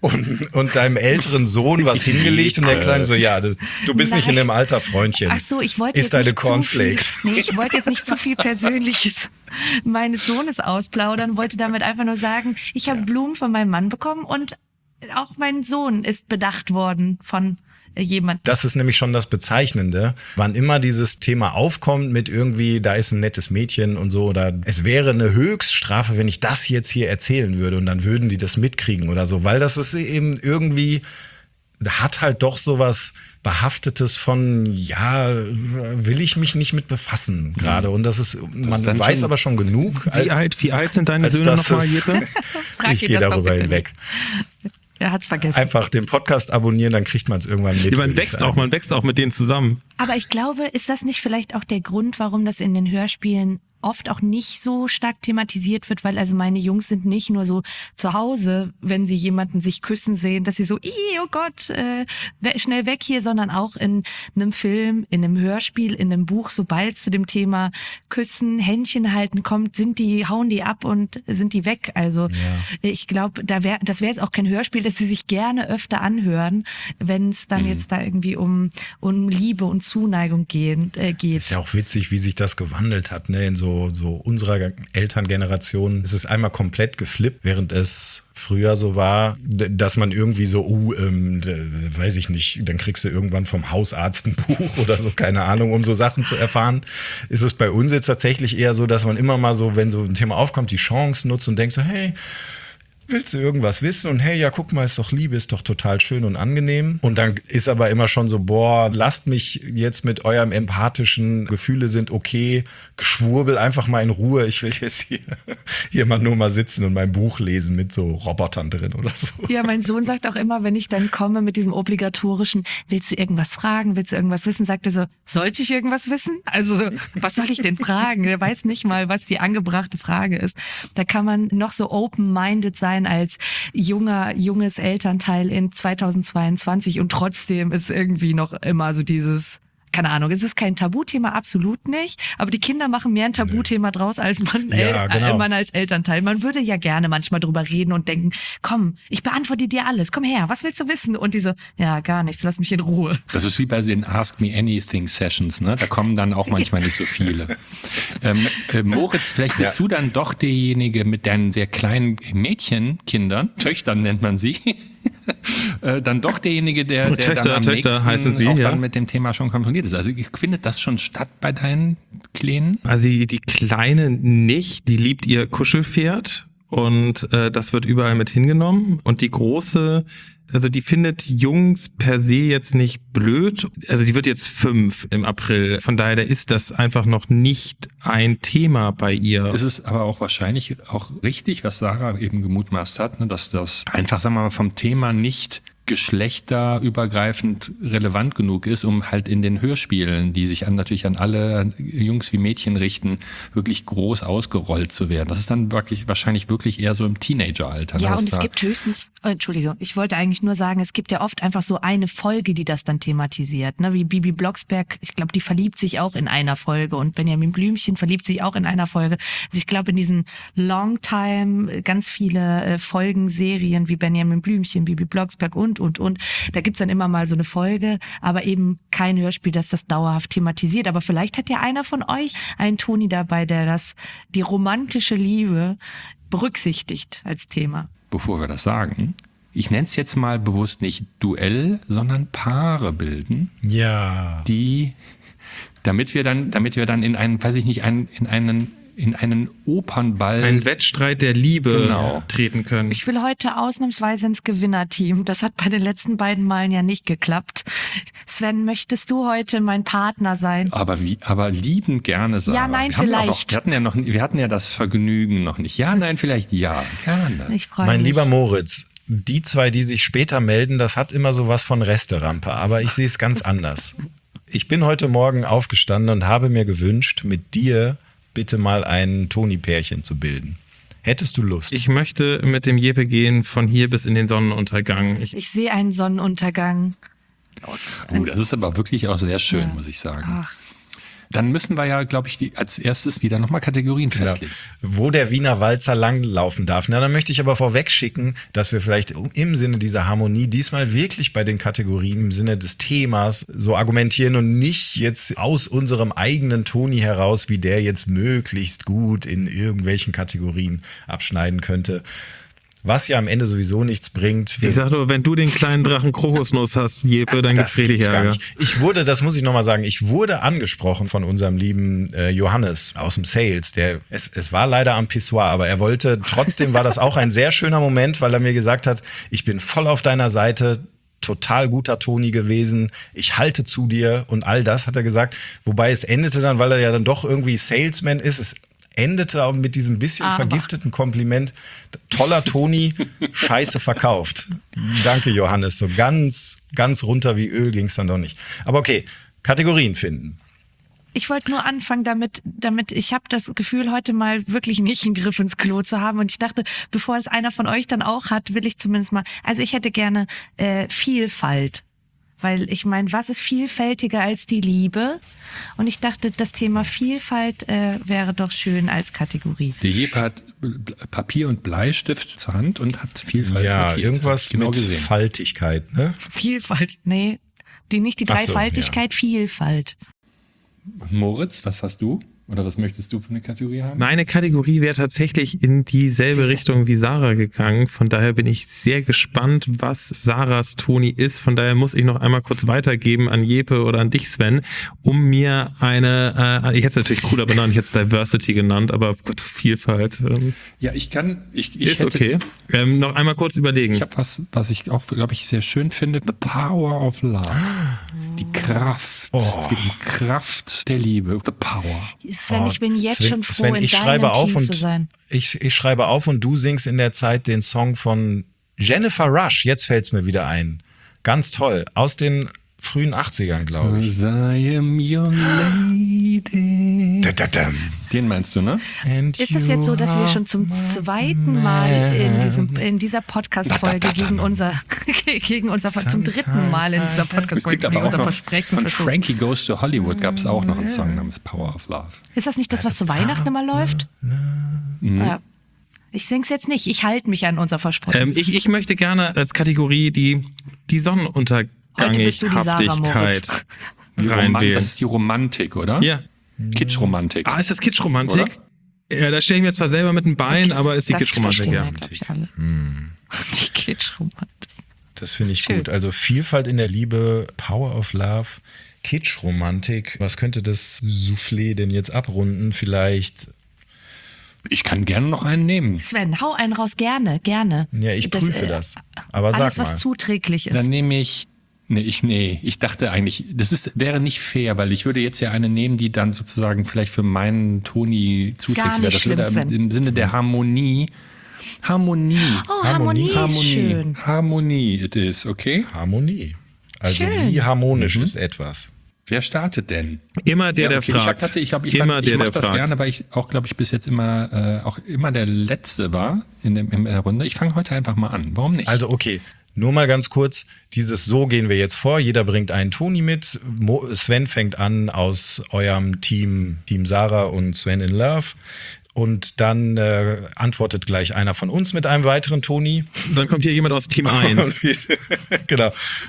Speaker 6: und deinem älteren Sohn was hingelegt und der Kleine so, ja, du bist nicht in dem Alter, Freundchen.
Speaker 4: Ach so, ich wollte
Speaker 6: Isst
Speaker 4: jetzt
Speaker 6: deine
Speaker 4: nicht
Speaker 6: Cornflakes.
Speaker 4: zu viel, nee, ich wollte jetzt nicht zu viel Persönliches meines Sohnes ausplaudern, wollte damit einfach nur sagen, ich habe Blumen von meinem Mann bekommen und auch mein Sohn ist bedacht worden von jemand.
Speaker 6: Das ist nämlich schon das Bezeichnende. Wann immer dieses Thema aufkommt mit irgendwie, da ist ein nettes Mädchen und so, oder es wäre eine Höchststrafe, wenn ich das jetzt hier erzählen würde und dann würden die das mitkriegen oder so, weil das ist eben irgendwie, hat halt doch sowas Behaftetes von, ja, will ich mich nicht mit befassen gerade. Und das ist, man weiß aber schon genug.
Speaker 5: Wie alt sind deine Söhne nochmal, Jeppe?
Speaker 6: Ich gehe darüber hinweg.
Speaker 4: Er hat's vergessen.
Speaker 6: Einfach den Podcast abonnieren, dann kriegt man es irgendwann mit.
Speaker 5: Ja, man wächst auch mit denen zusammen.
Speaker 4: Aber ich glaube, ist das nicht vielleicht auch der Grund, warum das in den Hörspielen oft auch nicht so stark thematisiert wird, weil also meine Jungs sind nicht nur so zu Hause, wenn sie jemanden sich küssen sehen, dass sie so, oh Gott, schnell weg hier, sondern auch in einem Film, in einem Hörspiel, in einem Buch, sobald es zu dem Thema Küssen, Händchen halten kommt, hauen die ab und sind die weg. Also ich glaube, das wäre jetzt auch kein Hörspiel, das sie sich gerne öfter anhören, wenn es dann jetzt da irgendwie um Liebe und Zuneigung geht.
Speaker 6: Ist ja auch witzig, wie sich das gewandelt hat, ne? In so unserer Elterngeneration ist es einmal komplett geflippt, während es früher so war, dass man irgendwie so, weiß ich nicht, dann kriegst du irgendwann vom Hausarzt ein Buch oder so, keine Ahnung, um so Sachen zu erfahren. Ist es bei uns jetzt tatsächlich eher so, dass man immer mal so, wenn so ein Thema aufkommt, die Chance nutzt und denkt so, hey, willst du irgendwas wissen? Und hey, ja, guck mal, ist doch Liebe, ist doch total schön und angenehm. Und dann ist aber immer schon so, boah, lasst mich jetzt mit eurem empathischen Gefühle sind okay, Geschwurbel einfach mal in Ruhe. Ich will jetzt hier mal nur mal sitzen und mein Buch lesen mit so Robotern drin oder so.
Speaker 4: Ja, mein Sohn sagt auch immer, wenn ich dann komme mit diesem obligatorischen, willst du irgendwas fragen, willst du irgendwas wissen, sagt er so, sollte ich irgendwas wissen? Also so, was soll ich denn fragen? Er weiß nicht mal, was die angebrachte Frage ist. Da kann man noch so open-minded sein als junges Elternteil in 2022 und trotzdem ist irgendwie noch immer so dieses keine Ahnung, es ist kein Tabuthema, absolut nicht, aber die Kinder machen mehr ein Tabuthema draus, als man als Elternteil. Man würde ja gerne manchmal drüber reden und denken, komm, ich beantworte dir alles, komm her, was willst du wissen? Und die so, ja, gar nichts, lass mich in Ruhe.
Speaker 3: Das ist wie bei den Ask Me Anything Sessions, ne? Da kommen dann auch manchmal nicht so viele. Moritz, vielleicht bist du dann doch derjenige mit deinen sehr kleinen Mädchenkindern, Töchtern nennt man sie, dann doch derjenige, der dann am nächsten
Speaker 5: heißen sie,
Speaker 3: auch
Speaker 5: ja.
Speaker 3: dann mit dem Thema schon konfrontiert ist. Also findet das schon statt bei deinen Kleinen?
Speaker 5: Also die Kleine nicht, die liebt ihr Kuschelpferd und das wird überall mit hingenommen. Und die Große, also die findet Jungs per se jetzt nicht blöd. Also die wird jetzt 5 im April. Von daher ist das einfach noch nicht ein Thema bei ihr.
Speaker 3: Es ist aber auch wahrscheinlich auch richtig, was Sarah eben gemutmaßt hat, ne, dass das einfach, sagen wir mal, vom Thema nicht geschlechterübergreifend relevant genug ist, um halt in den Hörspielen, die sich natürlich an alle Jungs wie Mädchen richten, wirklich groß ausgerollt zu werden. Das ist dann wahrscheinlich wirklich eher so im Teenageralter.
Speaker 4: Ja,
Speaker 3: ne,
Speaker 4: und es gibt höchstens, Entschuldigung, ich wollte eigentlich nur sagen, es gibt ja oft einfach so eine Folge, die das dann thematisiert, ne? Wie Bibi Blocksberg, ich glaube, die verliebt sich auch in einer Folge und Benjamin Blümchen verliebt sich auch in einer Folge. Also ich glaube, in diesen Longtime ganz viele Folgen, Serien wie Benjamin Blümchen, Bibi Blocksberg und. Da gibt's dann immer mal so eine Folge, aber eben kein Hörspiel, das das dauerhaft thematisiert. Aber vielleicht hat ja einer von euch einen Toni dabei, der die romantische Liebe berücksichtigt als Thema.
Speaker 3: Bevor wir das sagen, ich nenne es jetzt mal bewusst nicht Duell, sondern Paare bilden.
Speaker 6: Ja.
Speaker 3: Damit wir dann in einen, weiß ich nicht, in einen Opernball.
Speaker 5: Einen Wettstreit der Liebe
Speaker 3: Genau.
Speaker 5: treten können.
Speaker 4: Ich will heute ausnahmsweise ins Gewinnerteam. Das hat bei den letzten beiden Malen ja nicht geklappt. Sven, möchtest du heute mein Partner sein?
Speaker 3: Aber liebend gerne sagen.
Speaker 4: Ja, nein, vielleicht.
Speaker 3: Wir hatten ja das Vergnügen noch nicht. Ja, nein, vielleicht ja. Gerne.
Speaker 4: Ich freue
Speaker 6: Mein
Speaker 4: mich.
Speaker 6: lieber Moritz, die 2, die sich später melden, das hat immer so was von Resterampe, aber ich sehe es ganz anders. Ich bin heute Morgen aufgestanden und habe mir gewünscht, mit dir bitte mal ein Toni-Pärchen zu bilden. Hättest du Lust?
Speaker 5: Ich möchte mit dem Jeppe gehen von hier bis in den Sonnenuntergang.
Speaker 4: Ich sehe einen Sonnenuntergang.
Speaker 3: Das ist aber wirklich auch sehr schön,
Speaker 4: Ja.
Speaker 3: muss ich sagen.
Speaker 4: Ach.
Speaker 3: Dann müssen wir ja, glaube ich, als erstes wieder nochmal Kategorien festlegen.
Speaker 6: Ja, wo der Wiener Walzer langlaufen darf. Na, dann möchte ich aber vorweg schicken, dass wir vielleicht im Sinne dieser Harmonie diesmal wirklich bei den Kategorien im Sinne des Themas so argumentieren und nicht jetzt aus unserem eigenen Toni heraus, wie der jetzt möglichst gut in irgendwelchen Kategorien abschneiden könnte. Was ja am Ende sowieso nichts bringt.
Speaker 5: Ich sag nur, wenn du den kleinen Drachen Krokusnuss hast, Jeppe, dann gibt's richtig
Speaker 6: gibt's gar
Speaker 5: Ärger.
Speaker 6: nicht. Ich wurde, das muss ich nochmal sagen, ich wurde angesprochen von unserem lieben Johannes aus dem Sales. Es war leider am Pissoir, aber er wollte, trotzdem war das auch ein sehr schöner Moment, weil er mir gesagt hat, ich bin voll auf deiner Seite, total guter Toni gewesen, ich halte zu dir und all das, hat er gesagt. Wobei es endete dann, weil er ja dann doch irgendwie Salesman ist, es endete auch mit diesem bisschen vergifteten Kompliment. Toller Toni, scheiße verkauft. Danke, Johannes. So ganz, ganz runter wie Öl ging es dann doch nicht. Aber okay, Kategorien finden.
Speaker 4: Ich wollte nur anfangen damit ich habe das Gefühl, heute mal wirklich nicht einen Griff ins Klo zu haben. Und ich dachte, bevor es einer von euch dann auch hat, will ich zumindest mal, also ich hätte gerne Vielfalt. Weil ich meine, was ist vielfältiger als die Liebe? Und ich dachte, das Thema Vielfalt wäre doch schön als Kategorie.
Speaker 3: Der Jeppe hat Papier und Bleistift zur Hand und hat Vielfalt
Speaker 6: Ja,
Speaker 3: markiert.
Speaker 6: irgendwas
Speaker 3: Genau
Speaker 6: mit
Speaker 3: gesehen.
Speaker 6: Faltigkeit, ne?
Speaker 4: Vielfalt, nee, nicht die
Speaker 6: Ach so,
Speaker 4: Dreifaltigkeit, Vielfalt.
Speaker 3: Moritz, was hast du? Oder was möchtest du für eine Kategorie haben?
Speaker 5: Meine Kategorie wäre tatsächlich in dieselbe Richtung wie Sarah gegangen. Von daher bin ich sehr gespannt, was Sarahs Toni ist. Von daher muss ich noch einmal kurz weitergeben an Jeppe oder an dich, Sven, um mir ich hätte es natürlich cooler benannt, ich hätte es Diversity genannt, aber Gott, Vielfalt.
Speaker 3: Ja, ist
Speaker 5: Ist okay. Noch einmal kurz überlegen.
Speaker 3: Ich habe was ich auch, glaube ich, sehr schön finde. The Power of Love. Die Kraft. Es geht um Kraft der Liebe. The Power.
Speaker 4: Sven, ich bin jetzt schon froh,
Speaker 6: Sven,
Speaker 4: in
Speaker 6: ich
Speaker 4: deinem
Speaker 6: schreibe auf
Speaker 4: Team
Speaker 6: und
Speaker 4: zu sein.
Speaker 6: ich schreibe auf und du singst in der Zeit den Song von Jennifer Rush. Jetzt fällt's mir wieder ein. Ganz toll. Aus den frühen 80ern, glaube ich.
Speaker 3: I am your lady. Den meinst du, ne?
Speaker 4: Ist es jetzt so, dass wir schon zum zweiten Mal in dieser Podcast-Folge zum dritten Mal in dieser
Speaker 3: Es
Speaker 4: Podcast-Folge
Speaker 3: gibt aber
Speaker 4: gegen
Speaker 3: auch
Speaker 4: unser
Speaker 3: noch
Speaker 4: Versprechen
Speaker 3: von
Speaker 4: verstoßen?
Speaker 3: Frankie Goes to Hollywood gab es auch noch einen Song namens Power of Love.
Speaker 4: Ist das nicht das, was zu Weihnachten immer läuft? Ja. Ich sing's jetzt nicht. Ich halte mich an unser Versprechen.
Speaker 5: Ich möchte gerne als Kategorie die
Speaker 4: Heute bist du die Sarah Moritz.
Speaker 5: Sonnenuntergangshaftigkeit reinwählen.
Speaker 3: Das ist die Romantik, oder?
Speaker 5: Ja.
Speaker 3: Kitschromantik.
Speaker 5: Ist das Kitschromantik? Ja, da stelle ich mir zwar selber mit dem Bein, aber ist die
Speaker 4: Das
Speaker 5: Kitschromantik,
Speaker 4: verstehen
Speaker 5: ja.
Speaker 4: wir, glaub ich, alle. Die Kitschromantik.
Speaker 6: Das finde ich
Speaker 4: Schön.
Speaker 6: gut. Also Vielfalt in der Liebe, Power of Love, Kitschromantik. Was könnte das Soufflé denn jetzt abrunden? Vielleicht,
Speaker 3: Ich kann gerne noch einen nehmen.
Speaker 4: Sven, hau einen raus, gerne.
Speaker 6: ja, ich prüfe das. Aber sag
Speaker 4: Alles,
Speaker 6: mal.
Speaker 4: was zuträglich ist.
Speaker 3: Dann nehme ich. Ich dachte eigentlich, wäre nicht fair, weil ich würde jetzt ja eine nehmen, die dann sozusagen vielleicht für meinen Toni zuträglich
Speaker 4: Gar
Speaker 3: wäre.
Speaker 4: nicht
Speaker 3: Das würde
Speaker 4: schlimm, Sven.
Speaker 3: im Sinne der Harmonie. Harmonie.
Speaker 4: Oh, Harmonie ist schön.
Speaker 3: Harmonie it is, okay?
Speaker 6: Harmonie. Also
Speaker 4: Schön.
Speaker 6: wie harmonisch ist etwas?
Speaker 3: Wer startet denn?
Speaker 5: Immer der, der
Speaker 3: okay.
Speaker 5: fragt.
Speaker 3: Ich
Speaker 5: Immer
Speaker 3: mache
Speaker 5: der
Speaker 3: das
Speaker 5: fragt.
Speaker 3: gerne, weil ich auch, glaube ich, bis jetzt auch immer der Letzte war in der Runde. Ich fange heute einfach mal an. Warum nicht?
Speaker 6: Also okay, nur mal ganz kurz, so gehen wir jetzt vor. Jeder bringt einen Toni mit. Sven fängt an aus eurem Team Sarah und Sven in Love. Und dann antwortet gleich einer von uns mit einem weiteren Toni.
Speaker 5: Dann kommt hier jemand aus Team 1.
Speaker 6: Genau.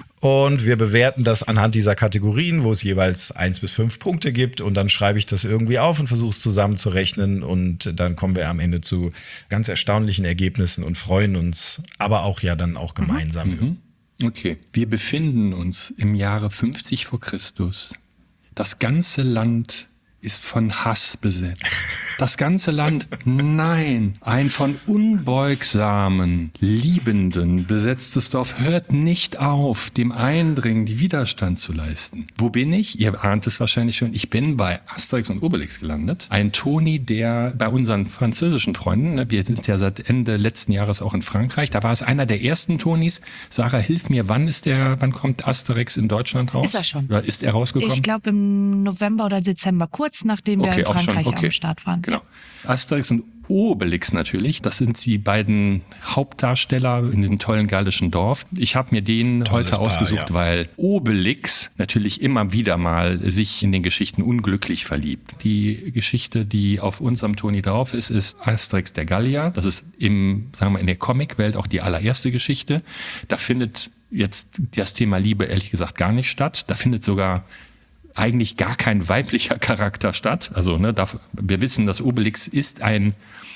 Speaker 6: Und wir bewerten das anhand dieser Kategorien, wo es jeweils 1 bis 5 Punkte gibt. Und dann schreibe ich das irgendwie auf und versuche es zusammenzurechnen. Und dann kommen wir am Ende zu ganz erstaunlichen Ergebnissen und freuen uns, aber auch ja dann auch gemeinsam.
Speaker 3: Okay. Wir befinden uns im Jahre 50 vor Christus. Das ganze Land ist von Hass besetzt. Das ganze Land, nein, ein von unbeugsamen, Liebenden besetztes Dorf hört nicht auf, dem Eindringen die Widerstand zu leisten. Wo bin ich? Ihr ahnt es wahrscheinlich schon. Ich bin bei Asterix und Obelix gelandet. Ein Toni, der bei unseren französischen Freunden, wir sind ja seit Ende letzten Jahres auch in Frankreich, da war es einer der ersten Tonis. Sarah, hilf mir, wann kommt Asterix in Deutschland raus?
Speaker 4: Ist er schon.
Speaker 3: Oder ist er rausgekommen?
Speaker 4: Ich glaube im November oder Dezember, kurz nachdem wir in
Speaker 3: auch schon,
Speaker 4: Frankreich am Start waren.
Speaker 3: Genau. Asterix und Obelix natürlich, das sind die beiden Hauptdarsteller in diesem tollen gallischen Dorf. Ich habe mir den heute
Speaker 6: Paar,
Speaker 3: ausgesucht,
Speaker 6: ja.
Speaker 3: weil Obelix natürlich immer wieder mal sich in den Geschichten unglücklich verliebt. Die Geschichte, die auf unserem Toni drauf ist Asterix der Gallier. Das ist in der Comicwelt auch die allererste Geschichte. Da findet jetzt das Thema Liebe ehrlich gesagt gar nicht statt. Da findet sogar eigentlich gar kein weiblicher Charakter statt. Also wir wissen, dass Obelix ist ein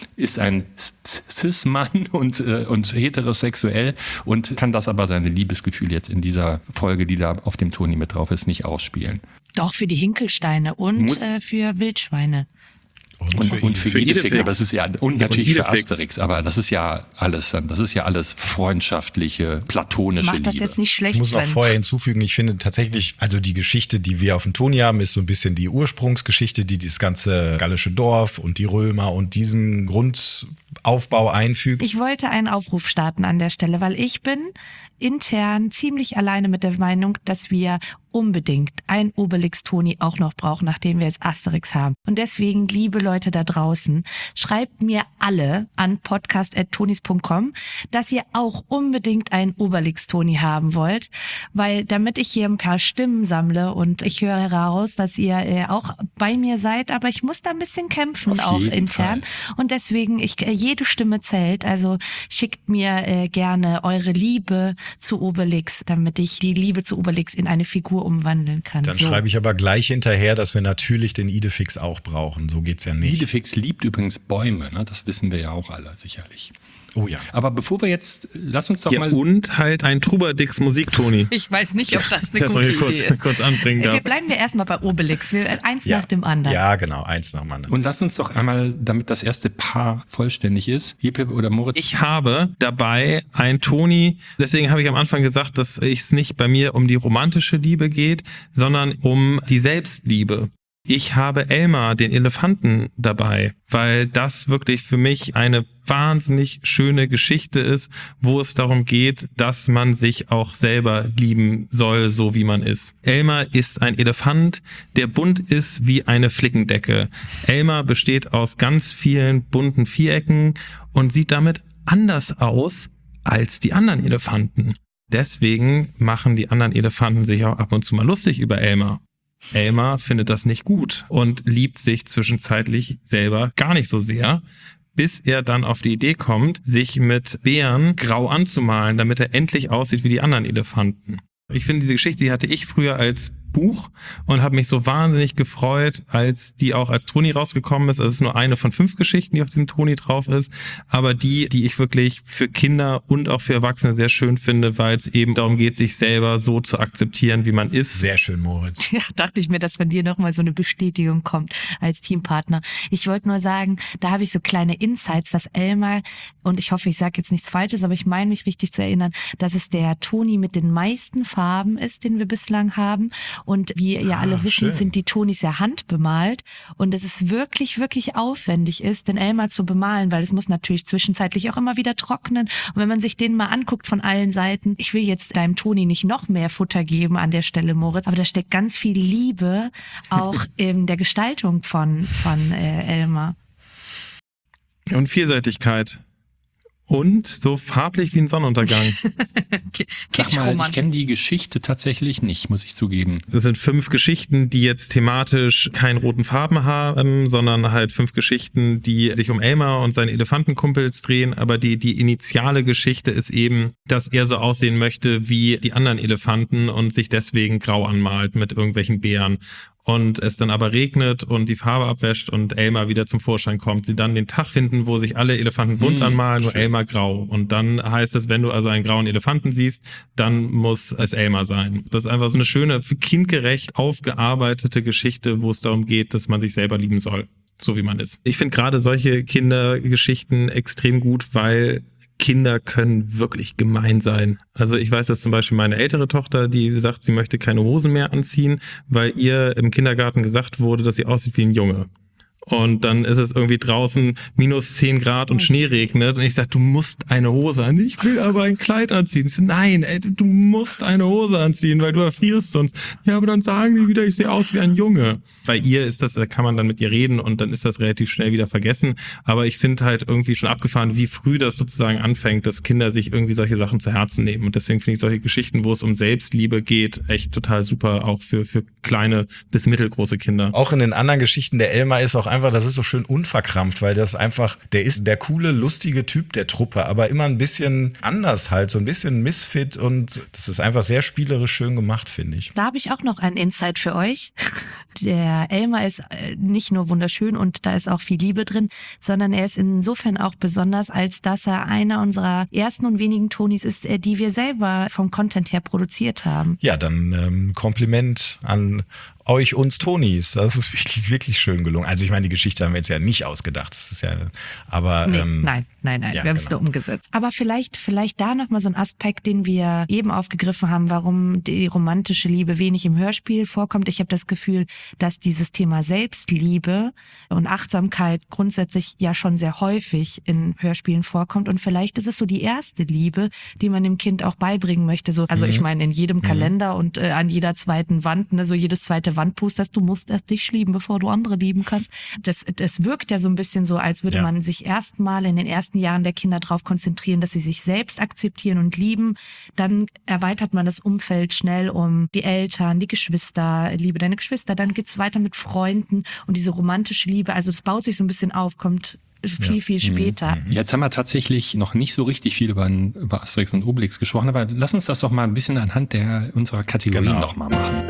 Speaker 3: Cis-Mann und heterosexuell und kann das aber seine Liebesgefühle jetzt in dieser Folge, die da auf dem Toni mit drauf ist, nicht ausspielen.
Speaker 4: Doch, für die Hinkelsteine und für Wildschweine.
Speaker 3: Und für Idefix, aber das ist ja, und natürlich für
Speaker 5: Idefix.
Speaker 3: Asterix, aber das ist ja alles freundschaftliche, platonische
Speaker 4: Macht das
Speaker 3: Liebe.
Speaker 4: jetzt nicht
Speaker 6: Ich
Speaker 4: schlecht,
Speaker 6: muss noch
Speaker 4: Sven.
Speaker 6: vorher hinzufügen, ich finde tatsächlich, also die Geschichte, die wir auf dem Toni haben, ist so ein bisschen die Ursprungsgeschichte, die das ganze gallische Dorf und die Römer und diesen Grundaufbau einfügt.
Speaker 4: Ich wollte einen Aufruf starten an der Stelle, weil ich bin intern ziemlich alleine mit der Meinung, dass wir unbedingt ein Obelix-Toni auch noch brauchen, nachdem wir jetzt Asterix haben. Und deswegen, liebe Leute da draußen, schreibt mir alle an podcast@tonis.com, dass ihr auch unbedingt einen Obelix-Toni haben wollt, weil damit ich hier ein paar Stimmen sammle und ich höre heraus, dass ihr auch bei mir seid, aber ich muss da ein bisschen kämpfen,
Speaker 3: Auf
Speaker 4: auch
Speaker 3: jeden
Speaker 4: intern. Und deswegen, jede Stimme zählt, also schickt mir gerne eure Liebe zu Obelix, damit ich die Liebe zu Obelix in eine Figur umwandeln kann.
Speaker 6: Dann schreibe ich aber gleich hinterher, dass wir natürlich den Idefix auch brauchen. So geht's ja nicht.
Speaker 3: Idefix liebt übrigens Bäume, ne? Das wissen wir ja auch alle sicherlich.
Speaker 6: Oh ja.
Speaker 3: Aber bevor wir jetzt, lass uns doch
Speaker 5: Ja,
Speaker 3: mal...
Speaker 5: und halt ein Trubadix Musik-Toni.
Speaker 4: Ich weiß nicht, ob das eine
Speaker 5: Das
Speaker 4: gute
Speaker 5: mal
Speaker 4: Idee ist.
Speaker 5: kurz anbringen darf.
Speaker 4: Bleiben wir erstmal bei Obelix. Eins nach dem anderen.
Speaker 6: Ja, genau, eins nach dem anderen.
Speaker 3: Und lass uns doch einmal, damit das erste Paar vollständig ist, Jeppe oder Moritz.
Speaker 5: Ich habe dabei ein Toni, deswegen habe ich am Anfang gesagt, dass es nicht bei mir um die romantische Liebe geht, sondern um die Selbstliebe. Ich habe Elmar, den Elefanten, dabei, weil das wirklich für mich eine wahnsinnig schöne Geschichte ist, wo es darum geht, dass man sich auch selber lieben soll, so wie man ist. Elmar ist ein Elefant, der bunt ist wie eine Flickendecke. Elmar besteht aus ganz vielen bunten Vierecken und sieht damit anders aus als die anderen Elefanten. Deswegen machen die anderen Elefanten sich auch ab und zu mal lustig über Elmar. Elmar findet das nicht gut und liebt sich zwischenzeitlich selber gar nicht so sehr, bis er dann auf die Idee kommt, sich mit Bären grau anzumalen, damit er endlich aussieht wie die anderen Elefanten. Ich finde, diese Geschichte, die hatte ich früher als Buch und habe mich so wahnsinnig gefreut, als die auch als Toni rausgekommen ist. Also es ist nur eine von 5 Geschichten, die auf diesem Toni drauf ist, aber die ich wirklich für Kinder und auch für Erwachsene sehr schön finde, weil es eben darum geht, sich selber so zu akzeptieren, wie man ist.
Speaker 6: Sehr schön, Moritz.
Speaker 4: Ja, dachte ich mir, dass von dir nochmal so eine Bestätigung kommt als Teampartner. Ich wollte nur sagen, da habe ich so kleine Insights, dass Elmar, und ich hoffe, ich sage jetzt nichts Falsches, aber ich meine mich richtig zu erinnern, dass es der Toni mit den meisten Farben ist, den wir bislang haben. Und wie ihr alle wissen,
Speaker 6: schön.
Speaker 4: sind die Tonis ja handbemalt. Und es ist wirklich, wirklich aufwendig ist, den Elmar zu bemalen, weil es muss natürlich zwischenzeitlich auch immer wieder trocknen. Und wenn man sich den mal anguckt von allen Seiten, ich will jetzt deinem Toni nicht noch mehr Futter geben an der Stelle, Moritz, aber da steckt ganz viel Liebe auch in der Gestaltung von Elmar.
Speaker 5: Und Vielseitigkeit. Und so farblich wie ein Sonnenuntergang.
Speaker 3: Sag mal, ich kenne die Geschichte tatsächlich nicht, muss ich zugeben.
Speaker 5: Das sind 5 Geschichten, die jetzt thematisch keine roten Farben haben, sondern halt 5 Geschichten, die sich um Elmar und seine Elefantenkumpels drehen. Aber die initiale Geschichte ist eben, dass er so aussehen möchte wie die anderen Elefanten und sich deswegen grau anmalt mit irgendwelchen Bären. Und es dann aber regnet und die Farbe abwäscht und Elmar wieder zum Vorschein kommt. Sie dann den Tag finden, wo sich alle Elefanten bunt anmalen, nur Elmar grau. Und dann heißt es, wenn du also einen grauen Elefanten siehst, dann muss es Elmar sein. Das ist einfach so eine schöne, kindgerecht aufgearbeitete Geschichte, wo es darum geht, dass man sich selber lieben soll, so wie man ist. Ich finde gerade solche Kindergeschichten extrem gut, weil Kinder können wirklich gemein sein. Also ich weiß, dass zum Beispiel meine ältere Tochter, die sagt, sie möchte keine Hosen mehr anziehen, weil ihr im Kindergarten gesagt wurde, dass sie aussieht wie ein Junge. Und dann ist es irgendwie draußen minus 10 Grad und Schnee regnet. Und ich sage, du musst eine Hose anziehen. Ich will aber ein Kleid anziehen. Ich sage, nein, ey, du musst eine Hose anziehen, weil du erfrierst sonst. Ja, aber dann sagen die wieder, ich sehe aus wie ein Junge. Bei ihr ist das, da kann man dann mit ihr reden und dann ist das relativ schnell wieder vergessen. Aber ich finde halt irgendwie schon abgefahren, wie früh das sozusagen anfängt, dass Kinder sich irgendwie solche Sachen zu Herzen nehmen. Und deswegen finde ich solche Geschichten, wo es um Selbstliebe geht, echt total super, auch für kleine bis mittelgroße Kinder.
Speaker 6: Auch in den anderen Geschichten, der Elmar ist auch einfach, das ist so schön unverkrampft, weil das einfach, der ist der coole, lustige Typ der Truppe, aber immer ein bisschen anders halt, so ein bisschen Misfit und das ist einfach sehr spielerisch schön gemacht, finde ich.
Speaker 4: Da habe ich auch noch ein Insight für euch. Der Elmar ist nicht nur wunderschön und da ist auch viel Liebe drin, sondern er ist insofern auch besonders, als dass er einer unserer ersten und wenigen Tonis ist, die wir selber vom Content her produziert haben.
Speaker 6: Ja, dann Kompliment an euch, uns Tonis. Das ist wirklich, wirklich schön gelungen. Also ich meine, die Geschichte haben wir jetzt ja nicht ausgedacht. Das ist ja, aber
Speaker 4: nee, nein.
Speaker 6: Ja,
Speaker 4: Wir haben es nur umgesetzt. Aber vielleicht da nochmal so ein Aspekt, den wir eben aufgegriffen haben, warum die romantische Liebe wenig im Hörspiel vorkommt. Ich habe das Gefühl, dass dieses Thema Selbstliebe und Achtsamkeit grundsätzlich ja schon sehr häufig in Hörspielen vorkommt. Und vielleicht ist es so die erste Liebe, die man dem Kind auch beibringen möchte. So, also ich meine, in jedem Kalender und an jeder zweiten Wand, ne, so jedes zweite Wandposter, du musst erst dich lieben, bevor du andere lieben kannst. Das wirkt ja so ein bisschen so, als würde man sich erstmal in den ersten Jahren der Kinder darauf konzentrieren, dass sie sich selbst akzeptieren und lieben. Dann erweitert man das Umfeld schnell um die Eltern, die Geschwister, liebe deine Geschwister. Dann geht's weiter mit Freunden und diese romantische Liebe. Also es baut sich so ein bisschen auf, kommt viel später.
Speaker 3: Jetzt haben wir tatsächlich noch nicht so richtig viel über Asterix und Obelix gesprochen, aber lass uns das doch mal ein bisschen anhand unserer Kategorien noch mal machen.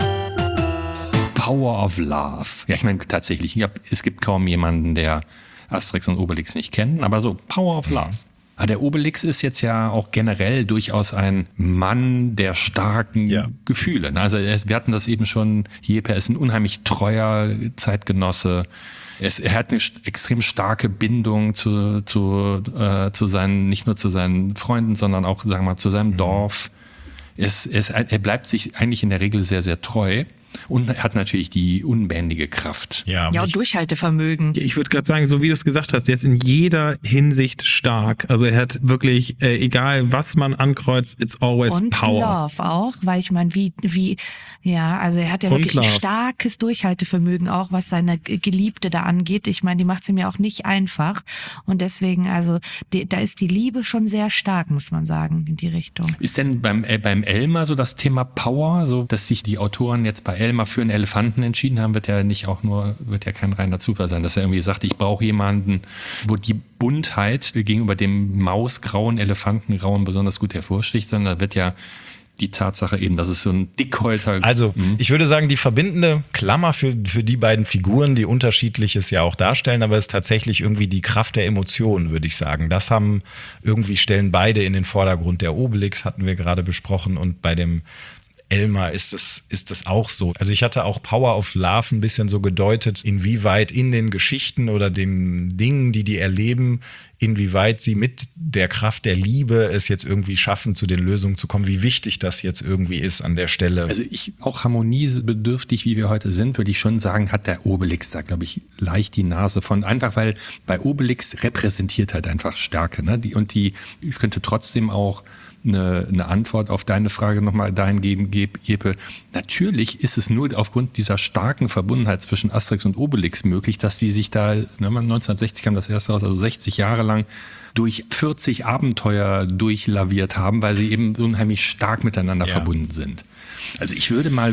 Speaker 3: Power of Love. Ja, ich meine tatsächlich, es gibt kaum jemanden, der Asterix und Obelix nicht kennt, aber so Power of Love. Aber der Obelix ist jetzt ja auch generell durchaus ein Mann der starken Gefühle. Also wir hatten das eben schon, Jeppe ist ein unheimlich treuer Zeitgenosse. Er hat eine extrem starke Bindung zu seinen, nicht nur zu seinen Freunden, sondern auch, sagen wir mal, zu seinem Dorf. Er bleibt sich eigentlich in der Regel sehr, sehr treu. Und er hat natürlich die unbändige Kraft.
Speaker 6: Ja,
Speaker 4: Ja, und Durchhaltevermögen.
Speaker 5: Ich würde gerade sagen, so wie du es gesagt hast, jetzt in jeder Hinsicht stark. Also er hat wirklich, egal was man ankreuzt, it's always
Speaker 4: Und
Speaker 5: Power.
Speaker 4: Love auch, weil ich meine, also er hat ja
Speaker 5: Und
Speaker 4: wirklich ein
Speaker 5: Love.
Speaker 4: starkes Durchhaltevermögen auch, was seine Geliebte da angeht. Ich meine, die macht es ihm ja auch nicht einfach und deswegen, also da ist die Liebe schon sehr stark, muss man sagen, in die Richtung.
Speaker 3: Ist denn beim Elmar so das Thema Power, so dass sich die Autoren jetzt bei Elmar für einen Elefanten entschieden haben, wird ja kein reiner Zufall sein, dass er irgendwie sagt, ich brauche jemanden, wo die Buntheit gegenüber dem mausgrauen, Elefantengrauen besonders gut hervorsticht, sondern da wird ja die Tatsache eben, dass es so ein Dickhäuter.
Speaker 6: Also, ich würde sagen, die verbindende Klammer für die beiden Figuren, die Unterschiedliches ja auch darstellen, aber es ist tatsächlich irgendwie die Kraft der Emotionen, würde ich sagen. Das stellen beide in den Vordergrund. Der Obelix hatten wir gerade besprochen und bei dem Elmar ist es auch so. Also ich hatte auch Power of Love ein bisschen so gedeutet, inwieweit in den Geschichten oder den Dingen, die erleben, inwieweit sie mit der Kraft der Liebe es jetzt irgendwie schaffen, zu den Lösungen zu kommen, wie wichtig das jetzt irgendwie ist an der Stelle.
Speaker 3: Also auch harmoniebedürftig, wie wir heute sind, würde ich schon sagen, hat der Obelix da, glaube ich, leicht die Nase von. Einfach weil bei Obelix repräsentiert halt einfach Stärke. Ne? Ich könnte trotzdem auch eine Antwort auf deine Frage nochmal dahingehend gebe. Natürlich ist es nur aufgrund dieser starken Verbundenheit zwischen Asterix und Obelix möglich, dass die sich da, 1960 kam das erste raus, also 60 Jahre lang durch 40 Abenteuer durchlaviert haben, weil sie eben unheimlich stark miteinander verbunden sind. Also ich würde mal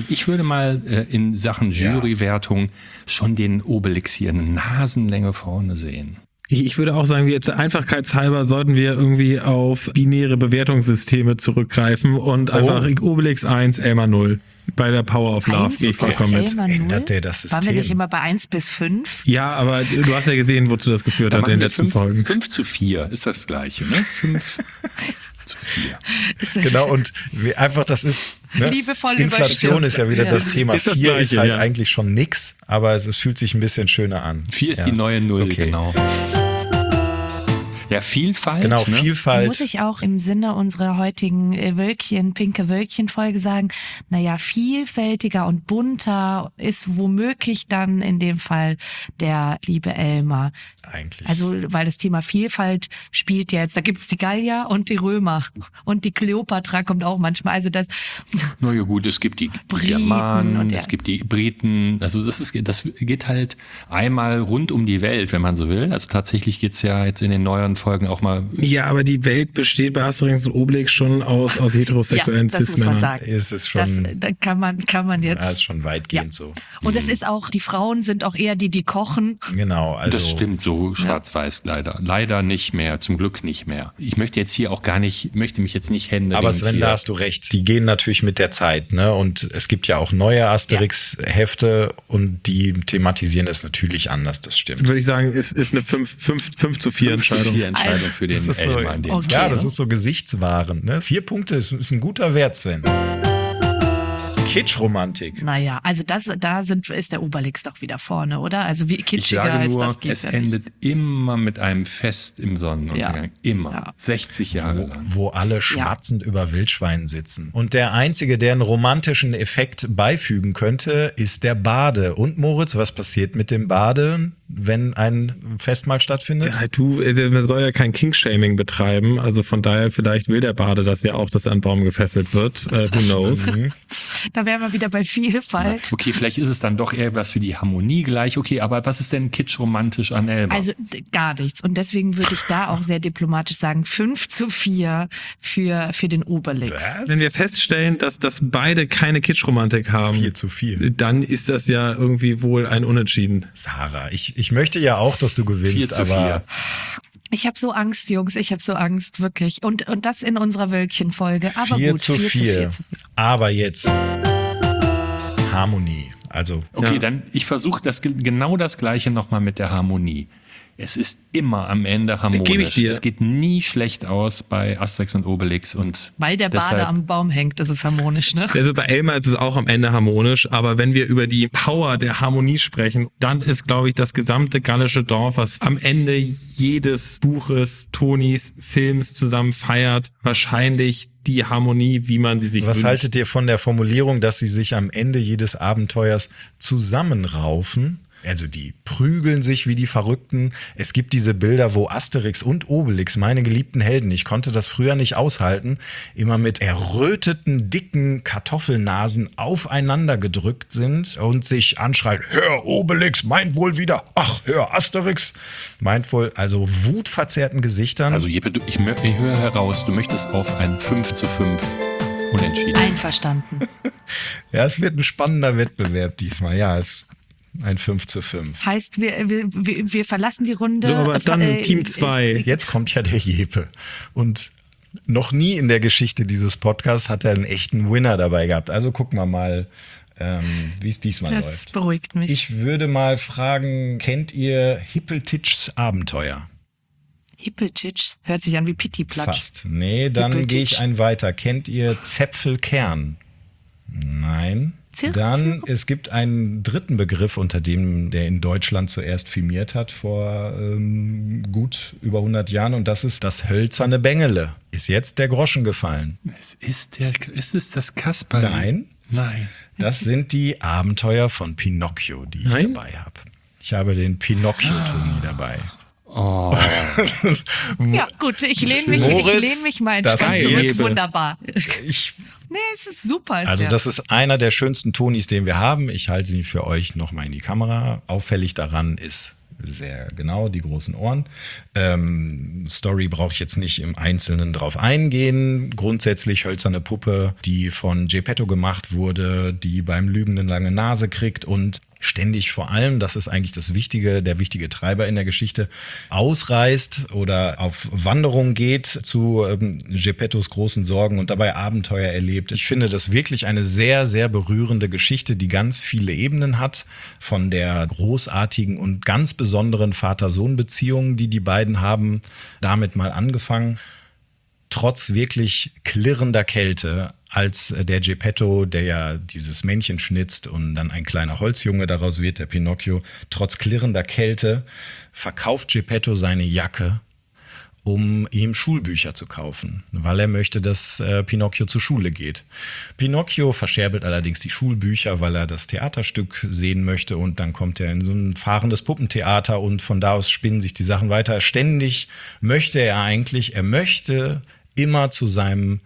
Speaker 3: in Sachen Jurywertung schon den Obelix hier eine Nasenlänge vorne sehen.
Speaker 5: Ich würde auch sagen, jetzt einfachkeitshalber sollten wir irgendwie auf binäre Bewertungssysteme zurückgreifen und einfach Obelix 1, Elmar 0. Bei der Power of Love gehe ich vollkommen mit.
Speaker 6: Ändert der das System?
Speaker 4: Waren wir nicht immer bei 1 bis 5?
Speaker 5: Ja, aber du hast ja gesehen, wozu das geführt hat in den letzten Folgen.
Speaker 3: 5:4 ist das Gleiche, ne? 5:4.
Speaker 6: Genau, und einfach das ist, ne?
Speaker 4: Liebevoll
Speaker 6: Inflation ist ja wieder das Thema.
Speaker 5: Ist das
Speaker 6: 4
Speaker 5: Gleiche,
Speaker 6: ist halt
Speaker 5: ja.
Speaker 6: eigentlich schon nix, aber es fühlt sich ein bisschen schöner an.
Speaker 3: 4 ist die neue Null,
Speaker 6: Okay.
Speaker 3: genau. Ja, Vielfalt.
Speaker 6: Genau,
Speaker 3: ne?
Speaker 6: Vielfalt.
Speaker 4: Muss ich auch im Sinne unserer heutigen pinke Wölkchen-Folge sagen, naja, vielfältiger und bunter ist womöglich dann in dem Fall der liebe Elmar.
Speaker 6: Eigentlich.
Speaker 4: Also, weil das Thema Vielfalt spielt ja jetzt, da gibt's die Gallier und die Römer und die Kleopatra kommt auch manchmal, also das...
Speaker 3: Na ja gut, es gibt die
Speaker 4: Briten
Speaker 3: Germanen,
Speaker 4: und
Speaker 3: es gibt die Briten, also das geht halt einmal rund um die Welt, wenn man so will. Also tatsächlich geht's ja jetzt in den neueren Folgen auch mal...
Speaker 5: Ja, aber die Welt besteht bei Asterix und Obelix schon aus heterosexuellen
Speaker 4: das muss man
Speaker 5: Cis-Männern.
Speaker 4: sagen.
Speaker 6: Ist es schon,
Speaker 4: Da kann man jetzt...
Speaker 6: ist schon weitgehend so.
Speaker 4: Und es ist auch, die Frauen sind auch eher die kochen.
Speaker 6: Genau, also.
Speaker 3: Das stimmt so schwarz-weiß leider. Leider nicht mehr, zum Glück nicht mehr. Ich möchte jetzt hier auch möchte mich jetzt nicht händeringend
Speaker 6: Aber Sven, da hast du recht. Die gehen natürlich mit der Zeit, ne? Und es gibt ja auch neue Asterix-Hefte und die thematisieren das natürlich anders, das stimmt.
Speaker 5: Würde ich sagen, ist eine 5:4 Entscheidung.
Speaker 3: 5:4 Entscheidung für den
Speaker 6: Das ist so,
Speaker 3: Elmar in dem
Speaker 4: okay.
Speaker 6: ja, das ist so gesichtswahrend. Ne? 4 Punkte ist ein guter Wert, Sven. Kitschromantik.
Speaker 4: Naja, also ist der Obelix doch wieder vorne, oder? Also wie
Speaker 3: Ich
Speaker 4: kitschiger
Speaker 3: sage
Speaker 4: als
Speaker 3: nur,
Speaker 4: das geht
Speaker 3: es
Speaker 4: ja nicht.
Speaker 3: endet immer mit einem Fest im Sonnenuntergang.
Speaker 4: Ja.
Speaker 3: Immer.
Speaker 4: Ja.
Speaker 3: 60 Jahre lang.
Speaker 6: Wo alle schmatzend über Wildschwein sitzen. Und der Einzige, der einen romantischen Effekt beifügen könnte, ist der Bade. Und Moritz, was passiert mit dem Bade, wenn ein Festmahl stattfindet?
Speaker 5: Ja, man soll ja kein King-Shaming betreiben, also von daher vielleicht will der Bade das ja auch, dass er an einen Baum gefesselt wird. Who knows?
Speaker 4: Da wären wir wieder bei Vielfalt.
Speaker 3: Okay, vielleicht ist es dann doch eher was für die Harmonie gleich. Okay, aber was ist denn kitschromantisch an Elmar?
Speaker 4: Also gar nichts. Und deswegen würde ich da auch sehr diplomatisch sagen, 5:4 für den Obelix.
Speaker 5: Wenn wir feststellen, dass beide keine Kitschromantik haben,
Speaker 6: 4:4.
Speaker 5: dann ist das ja irgendwie wohl ein Unentschieden.
Speaker 6: Sarah, ich möchte ja auch, dass du gewinnst,
Speaker 3: 4:4.
Speaker 6: aber
Speaker 4: Ich habe so Angst, Jungs. Ich habe so Angst, wirklich. Und das in unserer Wölkchen-Folge. Aber
Speaker 6: 4
Speaker 4: gut,
Speaker 6: zu 4.
Speaker 4: 4:4.
Speaker 6: Aber jetzt Harmonie. Also
Speaker 3: Okay,
Speaker 5: Ja.
Speaker 3: dann ich versuche genau das Gleiche nochmal mit der Harmonie. Es ist immer am Ende harmonisch.
Speaker 5: Gebe ich dir.
Speaker 3: Es geht nie schlecht aus bei Asterix und Obelix. Und
Speaker 4: Weil der Bade
Speaker 3: deshalb,
Speaker 4: am Baum hängt, das ist harmonisch, ne?
Speaker 5: Also bei Elmar ist es auch am Ende harmonisch, aber wenn wir über die Power der Harmonie sprechen, dann ist, glaube ich, das gesamte gallische Dorf, was am Ende jedes Buches, Tonis, Films zusammen feiert, wahrscheinlich die Harmonie, wie man sie sich
Speaker 6: Was
Speaker 5: wünscht.
Speaker 6: haltet ihr von der Formulierung, dass sie sich am Ende jedes Abenteuers zusammenraufen? Also die prügeln sich wie die Verrückten. Es gibt diese Bilder, wo Asterix und Obelix, meine geliebten Helden, ich konnte das früher nicht aushalten, immer mit erröteten, dicken Kartoffelnasen aufeinander gedrückt sind und sich anschreien, hör Obelix, meint wohl wieder, ach, hör Asterix, meint wohl, also wutverzerrten Gesichtern.
Speaker 3: also Jeppe, ich höre heraus, du möchtest auf ein 5:5 unentschieden.
Speaker 4: Einverstanden.
Speaker 6: Ja, es wird ein spannender Wettbewerb diesmal, ja, es ein 5:5.
Speaker 4: Heißt, wir verlassen die Runde.
Speaker 5: So, aber dann Team 2.
Speaker 6: Jetzt kommt ja der Jeppe. Und noch nie in der Geschichte dieses Podcasts hat er einen echten Winner dabei gehabt. Also gucken wir mal, wie es diesmal
Speaker 4: Das
Speaker 6: läuft.
Speaker 4: beruhigt mich.
Speaker 6: Ich würde mal fragen, kennt ihr Hippeltitschs Abenteuer?
Speaker 4: Hippeltitsch hört sich an wie Pittiplatsch.
Speaker 6: Fast. Nee, dann
Speaker 4: Hippeltitsch.
Speaker 6: gehe ich ein weiter. Kennt ihr Zäpfelkern? Nein. Dann, es gibt einen dritten Begriff, unter dem der in Deutschland zuerst firmiert hat, vor gut über 100 Jahren, und das ist das hölzerne Bengele. Ist jetzt der Groschen gefallen?
Speaker 3: Ist es das Kasperl?
Speaker 6: Nein, das sind die Abenteuer von Pinocchio, die ich
Speaker 5: Nein?
Speaker 6: dabei habe. Ich habe den Pinocchio-Toni dabei.
Speaker 4: Ja, gut, ich lehne
Speaker 6: Moritz,
Speaker 4: mich mal ein
Speaker 6: das
Speaker 4: Stück
Speaker 5: Geil.
Speaker 4: zurück. Wunderbar.
Speaker 6: Ich
Speaker 4: Nee, es ist super. Ist
Speaker 6: Also
Speaker 4: der.
Speaker 6: das ist einer der schönsten Tonis, den wir haben. Ich halte ihn für euch nochmal in die Kamera. Auffällig daran ist sehr genau die großen Ohren. Story brauche ich jetzt nicht im Einzelnen drauf eingehen. Grundsätzlich hölzerne Puppe, die von Geppetto gemacht wurde, die beim Lügen eine lange Nase kriegt und ständig vor allem, das ist eigentlich das Wichtige, der wichtige Treiber in der Geschichte, ausreist oder auf Wanderung geht zu Geppettos großen Sorgen und dabei Abenteuer erlebt. Ich finde das wirklich eine sehr, sehr berührende Geschichte, die ganz viele Ebenen hat, von der großartigen und ganz besonderen Vater-Sohn-Beziehung, die die beiden haben, damit mal angefangen. Trotz wirklich klirrender Kälte, als der Geppetto, der ja dieses Männchen schnitzt und dann ein kleiner Holzjunge daraus wird, der Pinocchio, trotz klirrender Kälte verkauft Geppetto seine Jacke, um ihm Schulbücher zu kaufen, weil er möchte, dass Pinocchio zur Schule geht. Pinocchio verscherbelt allerdings die Schulbücher, weil er das Theaterstück sehen möchte, und dann kommt er in so ein fahrendes Puppentheater und von da aus spinnen sich die Sachen weiter. Ständig möchte er möchte immer zu seinem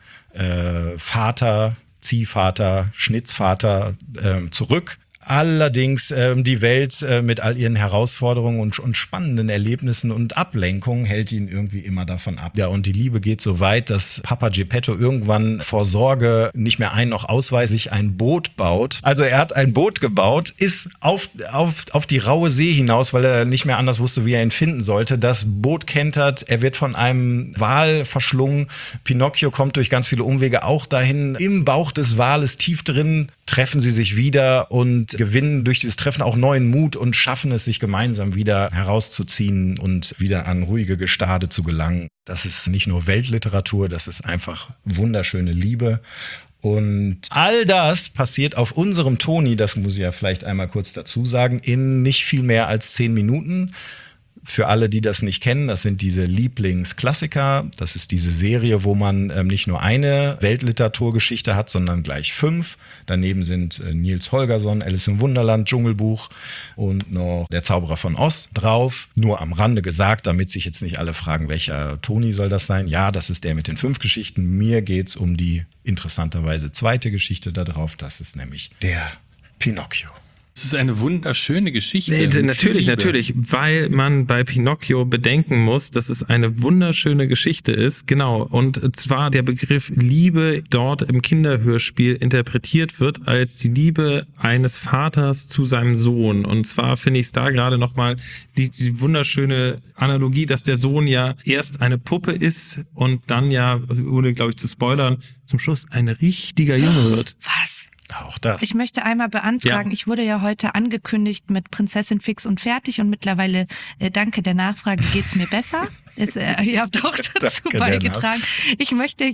Speaker 6: Vater, Ziehvater, Schnitzvater zurück. Allerdings die Welt mit all ihren Herausforderungen und spannenden Erlebnissen und Ablenkungen hält ihn irgendwie immer davon ab. Ja, und die Liebe geht so weit, dass Papa Geppetto irgendwann vor Sorge nicht mehr ein- noch ausweislich ein Boot baut. Also er hat ein Boot gebaut, ist auf die raue See hinaus, weil er nicht mehr anders wusste, wie er ihn finden sollte. Das Boot kentert, er wird von einem Wal verschlungen. Pinocchio kommt durch ganz viele Umwege auch dahin. Im Bauch des Wales, tief drin, treffen sie sich wieder und gewinnen durch dieses Treffen auch neuen Mut und schaffen es, sich gemeinsam wieder herauszuziehen und wieder an ruhige Gestade zu gelangen. Das ist nicht nur Weltliteratur, das ist einfach wunderschöne Liebe. Und all das passiert auf unserem Toni, das muss ich ja vielleicht einmal kurz dazu sagen, in nicht viel mehr als 10 Minuten. Für alle, die das nicht kennen, das sind diese Lieblingsklassiker. Das ist diese Serie, wo man nicht nur eine Weltliteraturgeschichte hat, sondern gleich 5. Daneben sind Niels Holgersson, Alice im Wunderland, Dschungelbuch und noch Der Zauberer von Oz drauf. Nur am Rande gesagt, damit sich jetzt nicht alle fragen, welcher Toni soll das sein. Ja, das ist der mit den 5 Geschichten. Mir geht's um die interessanterweise zweite Geschichte da drauf. Das ist nämlich der Pinocchio.
Speaker 3: Es ist eine wunderschöne Geschichte.
Speaker 5: Natürlich, weil man bei Pinocchio bedenken muss, dass es eine wunderschöne Geschichte ist. Genau, und zwar der Begriff Liebe dort im Kinderhörspiel interpretiert wird als die Liebe eines Vaters zu seinem Sohn. Und zwar finde ich es da gerade nochmal die wunderschöne Analogie, dass der Sohn ja erst eine Puppe ist und dann ja, ohne glaube ich zu spoilern, zum Schluss ein richtiger Junge wird.
Speaker 4: Was?
Speaker 6: Auch das.
Speaker 4: Ich möchte einmal beantragen, Ich wurde ja heute angekündigt mit Prinzessin fix und fertig und mittlerweile, danke der Nachfrage, geht's mir besser. Ihr habt auch dazu
Speaker 6: Danke,
Speaker 4: beigetragen. Ich möchte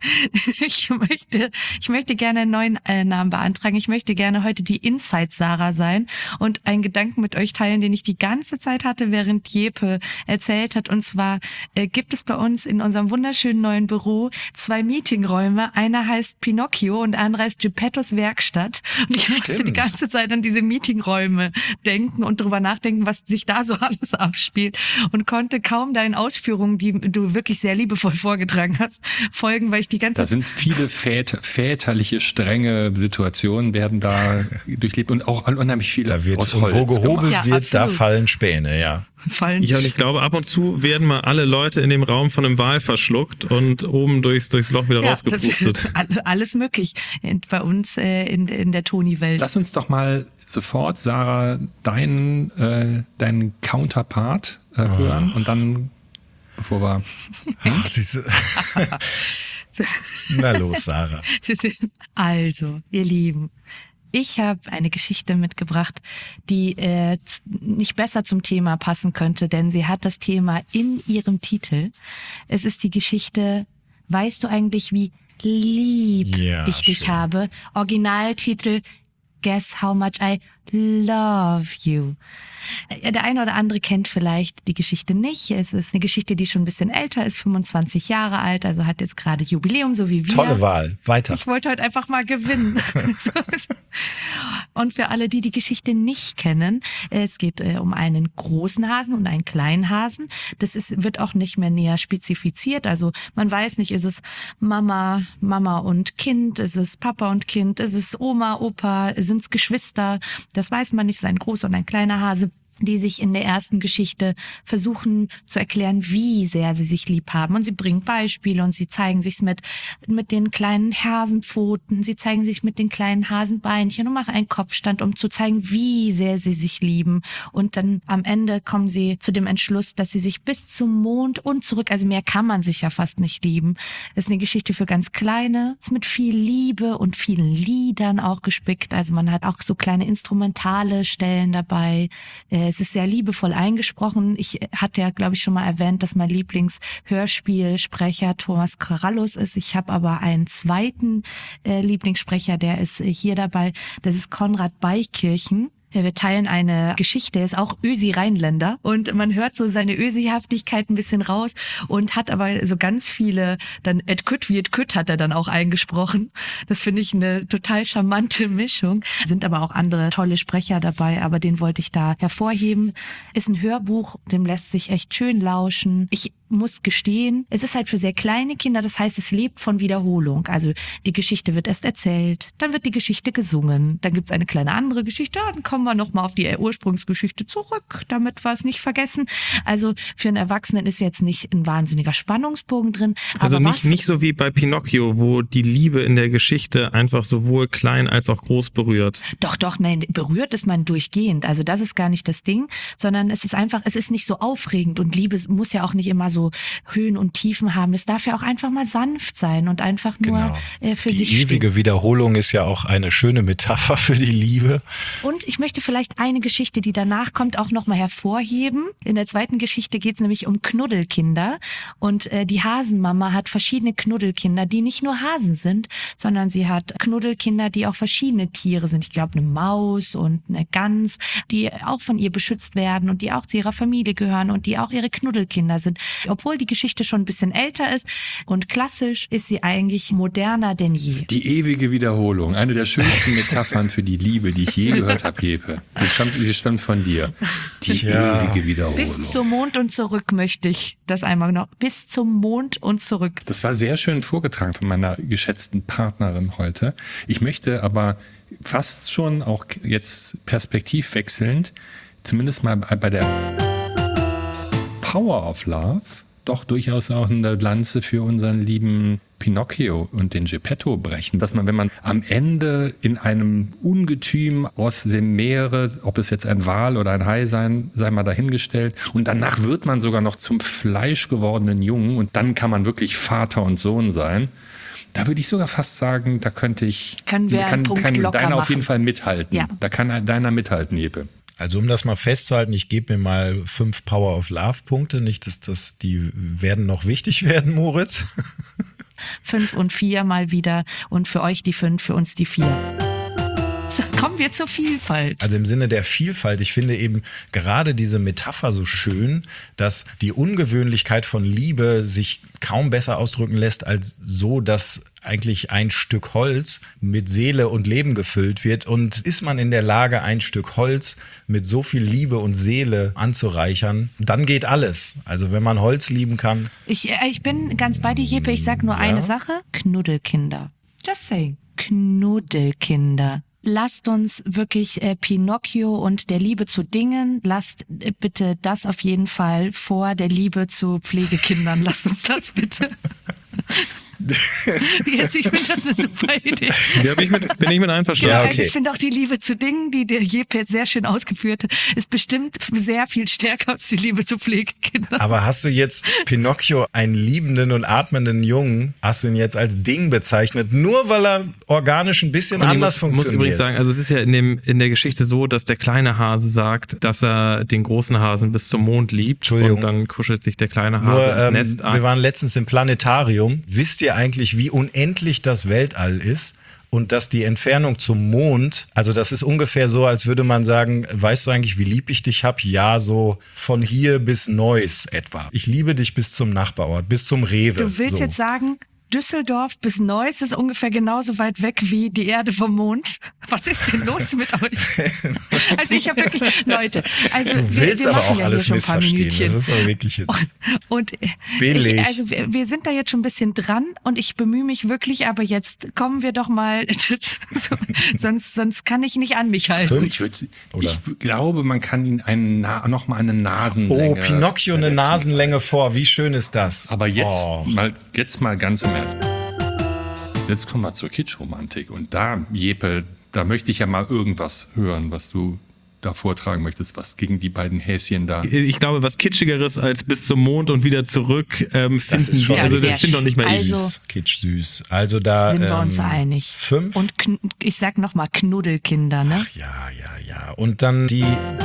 Speaker 4: gerne einen neuen Namen beantragen. Ich möchte gerne heute die Inside Sarah sein und einen Gedanken mit euch teilen, den ich die ganze Zeit hatte, während Jeppe erzählt hat. Und zwar gibt es bei uns in unserem wunderschönen neuen Büro 2 Meetingräume. Einer heißt Pinocchio und der andere heißt Geppettos Werkstatt. Und ich musste die ganze Zeit an diese Meetingräume denken und drüber nachdenken, was sich da so alles abspielt und konnte kaum deinen Ausführungen, die du wirklich sehr liebevoll vorgetragen hast, folgen, weil ich die ganze
Speaker 3: Da sind viele väterliche, strenge Situationen werden da durchlebt und auch unheimlich viele
Speaker 6: Da wird,
Speaker 3: aus
Speaker 6: und wo
Speaker 3: Holz
Speaker 6: gehobelt
Speaker 3: gemacht.
Speaker 4: Ja,
Speaker 6: wird, da
Speaker 4: absolut.
Speaker 6: fallen Späne, ja.
Speaker 4: fallen.
Speaker 5: Ja, und ich glaube, ab und zu werden mal alle Leute in dem Raum von einem Wal verschluckt und oben durchs Loch wieder
Speaker 4: Das
Speaker 5: rausgepustet.
Speaker 4: ist alles möglich bei uns in der Toni-Welt.
Speaker 3: Lass uns doch mal sofort, Sarah, deinen Counterpart hören und dann, bevor wir...
Speaker 6: Na los, Sarah.
Speaker 4: Also, ihr Lieben, ich habe eine Geschichte mitgebracht, die nicht besser zum Thema passen könnte, denn sie hat das Thema in ihrem Titel. Es ist die Geschichte, weißt du eigentlich, wie lieb
Speaker 6: Ja,
Speaker 4: ich dich
Speaker 6: schön.
Speaker 4: habe? Originaltitel, Guess How Much I Love You. Der eine oder andere kennt vielleicht die Geschichte nicht. Es ist eine Geschichte, die schon ein bisschen älter ist, 25 Jahre alt, also hat jetzt gerade Jubiläum, so wie wir.
Speaker 6: Tolle Wahl. Weiter.
Speaker 4: Ich wollte heute einfach mal gewinnen. Und für alle, die die Geschichte nicht kennen, es geht um einen großen Hasen und einen kleinen Hasen. Wird auch nicht mehr näher spezifiziert. Also man weiß nicht, ist es Mama und Kind, ist es Papa und Kind, ist es Oma, Opa, sind es Geschwister. Das weiß man nicht, es ist ein großer und ein kleiner Hase, die sich in der ersten Geschichte versuchen zu erklären, wie sehr sie sich lieb haben. Und sie bringen Beispiele und sie zeigen sich mit den kleinen Hasenpfoten, sie zeigen sich mit den kleinen Hasenbeinchen und machen einen Kopfstand, um zu zeigen, wie sehr sie sich lieben. Und dann am Ende kommen sie zu dem Entschluss, dass sie sich bis zum Mond und zurück, also mehr kann man sich ja fast nicht lieben. Es ist eine Geschichte für ganz Kleine, ist mit viel Liebe und vielen Liedern auch gespickt. Also man hat auch so kleine instrumentale Stellen dabei. Es ist sehr liebevoll eingesprochen. Ich hatte ja, glaube ich, schon mal erwähnt, dass mein Lieblingshörspielsprecher Thomas Karallus ist. Ich habe aber einen zweiten Lieblingssprecher, der ist hier dabei. Das ist Konrad Beikirchen. Ja, wir teilen eine Geschichte, er ist auch Ösi-Rheinländer und man hört so seine Ösi-Haftigkeit ein bisschen raus und hat aber so ganz viele, dann et kütt wie et kütt hat er dann auch eingesprochen. Das finde ich eine total charmante Mischung. Sind aber auch andere tolle Sprecher dabei, aber den wollte ich da hervorheben. Ist ein Hörbuch, dem lässt sich echt schön lauschen. Ich muss gestehen, es ist halt für sehr kleine Kinder, das heißt, es lebt von Wiederholung. Also die Geschichte wird erst erzählt, dann wird die Geschichte gesungen, dann gibt's eine kleine andere Geschichte, dann kommen wir nochmal auf die Ursprungsgeschichte zurück, damit wir es nicht vergessen. Also für einen Erwachsenen ist jetzt nicht ein wahnsinniger Spannungsbogen drin.
Speaker 5: Also
Speaker 4: aber
Speaker 5: nicht so wie bei Pinocchio, wo die Liebe in der Geschichte einfach sowohl klein als auch groß berührt.
Speaker 4: Doch, nein, berührt ist man durchgehend. Also das ist gar nicht das Ding, sondern es ist einfach, es ist nicht so aufregend und Liebe muss ja auch nicht immer so Höhen und Tiefen haben. Es darf ja auch einfach mal sanft sein und einfach nur für sich
Speaker 6: Die ewige
Speaker 4: stehen.
Speaker 6: Wiederholung ist ja auch eine schöne Metapher für die Liebe.
Speaker 4: Und ich möchte vielleicht eine Geschichte, die danach kommt, auch nochmal hervorheben. In der zweiten Geschichte geht es nämlich um Knuddelkinder und die Hasenmama hat verschiedene Knuddelkinder, die nicht nur Hasen sind, sondern sie hat Knuddelkinder, die auch verschiedene Tiere sind. Ich glaube, eine Maus und eine Gans, die auch von ihr beschützt werden und die auch zu ihrer Familie gehören und die auch ihre Knuddelkinder sind. Obwohl die Geschichte schon ein bisschen älter ist und klassisch, ist sie eigentlich moderner denn je.
Speaker 3: Die ewige Wiederholung, eine der schönsten Metaphern für die Liebe, die ich je gehört habe, Jeppe. Sie stammt von dir. Die ewige Wiederholung.
Speaker 4: Bis zum Mond und zurück möchte ich das einmal noch. Bis zum Mond und zurück.
Speaker 3: Das war sehr schön vorgetragen von meiner geschätzten Partnerin heute. Ich möchte aber fast schon auch jetzt perspektivwechselnd, zumindest mal bei der Power of Love, doch durchaus auch eine Lanze für unseren lieben Pinocchio und den Geppetto brechen, dass man, wenn man am Ende in einem Ungetüm aus dem Meere, ob es jetzt ein Wal oder ein Hai sei mal dahingestellt, und danach wird man sogar noch zum Fleisch gewordenen Jungen und dann kann man wirklich Vater und Sohn sein. Da würde ich sogar fast sagen, da können wir
Speaker 4: einen Punkt locker
Speaker 3: deiner auf
Speaker 4: machen.
Speaker 3: jeden Fall mithalten.
Speaker 4: Ja.
Speaker 3: Da kann deiner mithalten, Jeppe.
Speaker 6: Also um das mal festzuhalten, ich gebe mir mal 5 Power of Love Punkte. Nicht, dass die werden noch wichtig werden, Moritz.
Speaker 4: 5 und 4 mal wieder und für euch die 5, für uns die 4. So, kommen wir zur Vielfalt.
Speaker 6: Also im Sinne der Vielfalt, ich finde eben gerade diese Metapher so schön, dass die Ungewöhnlichkeit von Liebe sich kaum besser ausdrücken lässt, als so, dass eigentlich ein Stück Holz mit Seele und Leben gefüllt wird. Und ist man in der Lage, ein Stück Holz mit so viel Liebe und Seele anzureichern, dann geht alles. Also wenn man Holz lieben kann.
Speaker 4: Ich bin ganz bei dir, Jeppe. Ich sag nur eine Sache. Knuddelkinder. Just saying. Knuddelkinder. Lasst uns wirklich Pinocchio und der Liebe zu Dingen, lasst bitte das auf jeden Fall vor der Liebe zu Pflegekindern. Lasst uns das bitte. Jetzt, ich finde das eine super Idee.
Speaker 5: Ja, bin ich mit einverstanden.
Speaker 6: Ja,
Speaker 4: Genau,
Speaker 6: okay.
Speaker 4: Ich finde auch die Liebe zu Dingen, die der Jeppe jetzt sehr schön ausgeführt hat, ist bestimmt sehr viel stärker als die Liebe zu Pflegekindern.
Speaker 6: Aber hast du jetzt Pinocchio, einen liebenden und atmenden Jungen, hast du ihn jetzt als Ding bezeichnet, nur weil er organisch ein bisschen
Speaker 5: Und ich
Speaker 6: anders
Speaker 5: muss
Speaker 6: funktioniert?
Speaker 5: übrigens sagen, also es ist ja in der Geschichte so, dass der kleine Hase sagt, dass er den großen Hasen bis zum Mond liebt.
Speaker 6: Entschuldigung.
Speaker 5: Und dann kuschelt sich der kleine Hase ins Nest an.
Speaker 6: Wir waren letztens im Planetarium. Wisst ihr eigentlich, wie unendlich das Weltall ist? Und dass die Entfernung zum Mond, also das ist ungefähr so, als würde man sagen, weißt du eigentlich, wie lieb ich dich hab? Ja, so von hier bis Neuss etwa. Ich liebe dich bis zum Nachbarort, bis zum Rewe.
Speaker 4: Du willst
Speaker 6: so.
Speaker 4: jetzt sagen, Düsseldorf bis Neuss ist ungefähr genauso weit weg wie die Erde vom Mond. Was ist denn los mit euch? Also ich habe wirklich, Leute, also
Speaker 6: Du willst
Speaker 4: wir
Speaker 6: aber
Speaker 4: machen
Speaker 6: auch
Speaker 4: ja
Speaker 6: alles
Speaker 4: hier schon ein paar
Speaker 6: missverstehen. Das
Speaker 4: Minütchen.
Speaker 6: ist aber wirklich jetzt
Speaker 4: Und
Speaker 6: billig.
Speaker 4: also wir sind da jetzt schon ein bisschen dran und ich bemühe mich wirklich, aber jetzt kommen wir doch mal, sonst kann ich nicht an mich halten.
Speaker 3: Ich glaube, man kann ihn noch mal eine Nasenlänge.
Speaker 6: Oh, Pinocchio eine Nasenlänge vor. Wie schön ist das?
Speaker 3: Aber jetzt
Speaker 6: Oh.
Speaker 3: mal ganz im Ernst. Jetzt kommen wir zur Kitschromantik. Und da, Jeppe, da möchte ich ja mal irgendwas hören, was du da vortragen möchtest, was gegen die beiden Häschen da.
Speaker 5: Ich glaube, was Kitschigeres als bis zum Mond und wieder zurück finden
Speaker 6: ist schon
Speaker 5: wir. Also
Speaker 4: sehr
Speaker 5: das finde doch nicht mal ich.
Speaker 4: Also-
Speaker 6: Süß, kitschsüß. Also da
Speaker 4: Sind wir uns einig.
Speaker 6: 5.
Speaker 4: Und ich sag nochmal Knuddelkinder, ne?
Speaker 6: Ja. Und dann die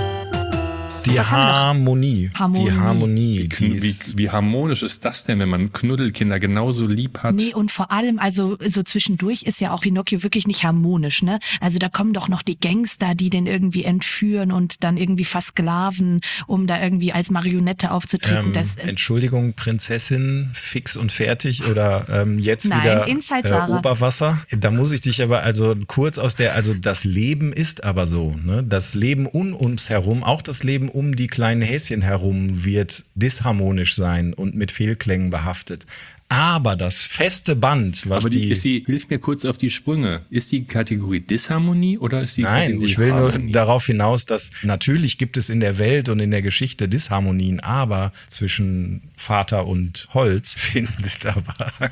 Speaker 4: Was haben wir noch?
Speaker 6: Harmonie.
Speaker 4: Harmonie.
Speaker 6: Die Harmonie. Die
Speaker 3: Wie,
Speaker 6: ist,
Speaker 3: wie harmonisch ist das denn, wenn man Knuddelkinder genauso lieb hat?
Speaker 4: Nee, und vor allem, also so zwischendurch ist ja auch Pinocchio wirklich nicht harmonisch, ne? Also da kommen doch noch die Gangster, die den irgendwie entführen und dann irgendwie versklaven, um da irgendwie als Marionette aufzutreten.
Speaker 6: Entschuldigung, Prinzessin, fix und fertig oder jetzt
Speaker 4: Nein,
Speaker 6: wieder
Speaker 4: Inside Sarah.
Speaker 6: Oberwasser. Da muss ich dich aber also kurz also das Leben ist aber so, ne? Das Leben um uns herum, auch das Leben um die kleinen Häschen herum wird disharmonisch sein und mit Fehlklängen behaftet. Aber das feste Band, was
Speaker 3: Aber hilf mir kurz auf die Sprünge. Ist die Kategorie Disharmonie oder ist die
Speaker 6: Nein,
Speaker 3: Kategorie
Speaker 6: ich will nur
Speaker 3: Harmonie?
Speaker 6: darauf hinaus, dass natürlich gibt es in der Welt und in der Geschichte Disharmonien, aber zwischen Vater und Holz findet dabei.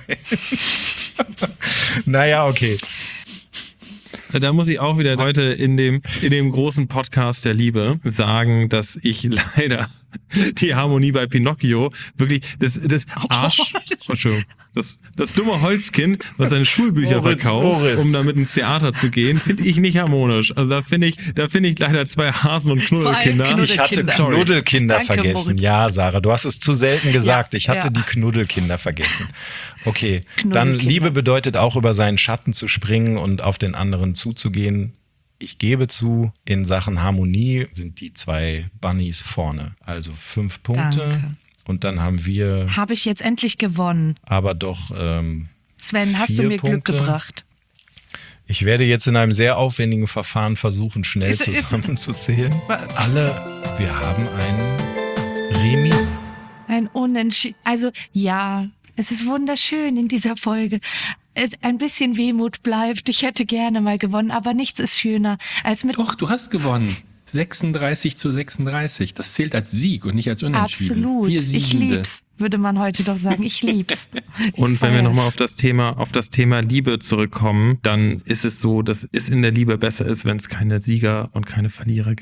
Speaker 6: Naja, okay.
Speaker 5: Da muss ich auch wieder heute in dem großen Podcast der Liebe sagen, dass ich leider die Harmonie bei Pinocchio wirklich das Arsch, Entschuldigung, das dumme Holzkind, was seine Schulbücher verkauft, um damit ins Theater zu gehen, finde ich nicht harmonisch. Also da finde ich leider zwei Hasen und Knuddelkinder.
Speaker 4: Vor allem
Speaker 6: Ich hatte
Speaker 4: Knuddelkinder.
Speaker 6: Knuddelkinder
Speaker 4: Danke,
Speaker 6: vergessen.
Speaker 4: Moritz.
Speaker 6: Ja, Sarah, du hast es zu selten gesagt.
Speaker 4: Ja,
Speaker 6: Ich hatte
Speaker 4: ja.
Speaker 6: die Knuddelkinder vergessen. Okay, dann
Speaker 4: Knuddelkinder.
Speaker 6: Liebe bedeutet auch über seinen Schatten zu springen und auf den anderen zuzugehen. Ich gebe zu, in Sachen Harmonie sind die zwei Bunnies vorne. Also 5 Punkte.
Speaker 4: Danke.
Speaker 6: Und dann haben wir
Speaker 4: Habe ich jetzt endlich gewonnen.
Speaker 6: aber doch
Speaker 4: Sven, hast du
Speaker 6: 4
Speaker 4: mir Glück
Speaker 6: Punkte.
Speaker 4: gebracht?
Speaker 6: Ich werde jetzt in einem sehr aufwendigen Verfahren versuchen, schnell
Speaker 4: Ist-
Speaker 6: zusammenzuzählen. Wir haben ein Remis.
Speaker 4: Ein Unentschieden. Also ja, es ist wunderschön in dieser Folge. Ein bisschen Wehmut bleibt. Ich hätte gerne mal gewonnen, aber nichts ist schöner als mit.
Speaker 3: Doch, du hast gewonnen. 36-36. Das zählt als Sieg und nicht als Unentschieden.
Speaker 4: Absolut.
Speaker 3: Wir
Speaker 4: Ich
Speaker 3: Siegende.
Speaker 4: lieb's, würde man heute doch sagen. Ich lieb's.
Speaker 5: Und wenn wir nochmal auf das Thema Liebe zurückkommen, dann ist es so, dass es in der Liebe besser ist, wenn es keine Sieger und keine Verlierer gibt,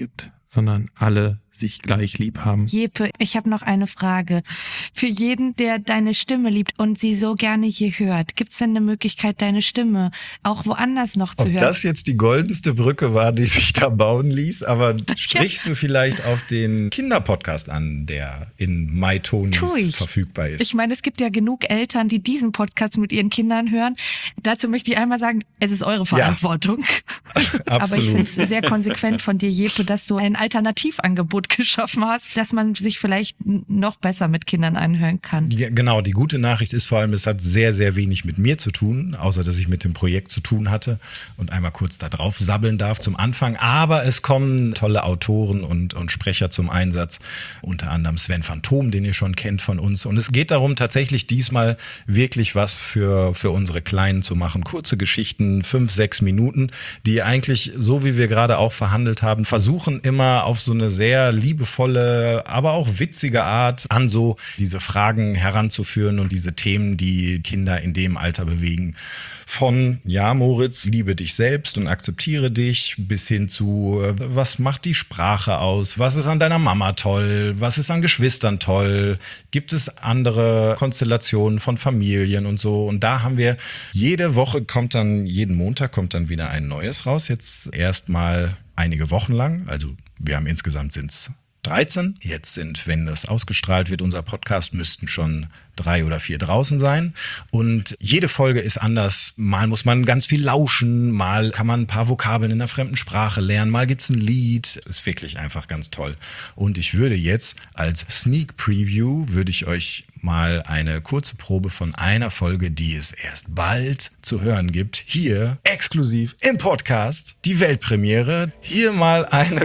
Speaker 5: sondern alle sich gleich lieb haben.
Speaker 4: Jeppe, ich habe noch eine Frage. Für jeden, der deine Stimme liebt und sie so gerne hier hört, gibt es denn eine Möglichkeit, deine Stimme auch woanders noch zu
Speaker 6: Ob
Speaker 4: hören?
Speaker 6: das jetzt die goldenste Brücke war, die sich da bauen ließ, aber sprichst du vielleicht auf den Kinderpodcast an, der in MyTonis verfügbar ist?
Speaker 4: Ich meine, es gibt ja genug Eltern, die diesen Podcast mit ihren Kindern hören. Dazu möchte ich einmal sagen, es ist eure Verantwortung. Aber ich finde es sehr konsequent von dir, Jeppe, dass du ein Alternativangebot geschaffen hast, dass man sich vielleicht noch besser mit Kindern anhören kann.
Speaker 6: Ja, genau, die gute Nachricht ist vor allem, es hat sehr, sehr wenig mit mir zu tun, außer dass ich mit dem Projekt zu tun hatte und einmal kurz da drauf sabbeln darf zum Anfang. Aber es kommen tolle Autoren und Sprecher zum Einsatz, unter anderem Sven Phantom, den ihr schon kennt von uns. Und es geht darum, tatsächlich diesmal wirklich was für unsere Kleinen zu machen. Kurze Geschichten, 5-6 Minuten, die eigentlich, so wie wir gerade auch verhandelt haben, versuchen immer auf so eine sehr liebevolle, aber auch witzige Art an so diese Fragen heranzuführen und diese Themen, die Kinder in dem Alter bewegen. Von, ja, Moritz, liebe dich selbst und akzeptiere dich, bis hin zu, was macht die Sprache aus? Was ist an deiner Mama toll? Was ist an Geschwistern toll? Gibt es andere Konstellationen von Familien und so? Und da haben wir, jeden Montag kommt dann wieder ein neues raus. Jetzt erstmal einige Wochen lang. Also wir haben insgesamt sind's 13. Jetzt sind, wenn das ausgestrahlt wird, unser Podcast, müssten schon 3 oder 4 draußen sein. Und jede Folge ist anders. Mal muss man ganz viel lauschen, mal kann man ein paar Vokabeln in einer fremden Sprache lernen, mal gibt's ein Lied. Ist wirklich einfach ganz toll. Und ich würde jetzt als Sneak Preview, würde ich euch mal eine kurze Probe von einer Folge, die es erst bald zu hören gibt, hier exklusiv im Podcast, die Weltpremiere. Hier mal ein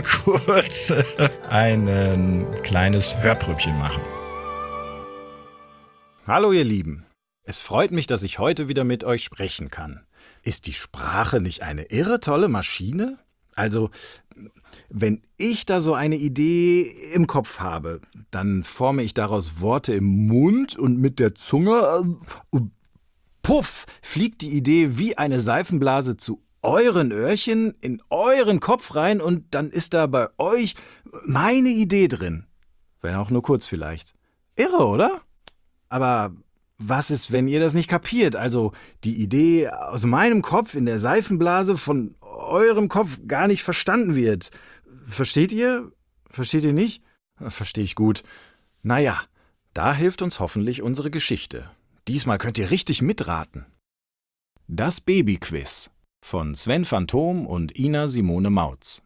Speaker 6: kleines Hörpröbchen machen. Hallo ihr Lieben, es freut mich, dass ich heute wieder mit euch sprechen kann. Ist die Sprache nicht eine irre tolle Maschine? Also, wenn ich da so eine Idee im Kopf habe, dann forme ich daraus Worte im Mund und mit der Zunge und puff, fliegt die Idee wie eine Seifenblase zu euren Öhrchen in euren Kopf rein und dann ist da bei euch meine Idee drin. Wenn auch nur kurz vielleicht. Irre, oder? Aber was ist, wenn ihr das nicht kapiert? Also die Idee aus meinem Kopf in der Seifenblase von eurem Kopf gar nicht verstanden wird. Versteht ihr? Versteht ihr nicht? Verstehe ich gut. Naja, da hilft uns hoffentlich unsere Geschichte. Diesmal könnt ihr richtig mitraten. Das Babyquiz von Sven Phantom und Ina Simone Mautz.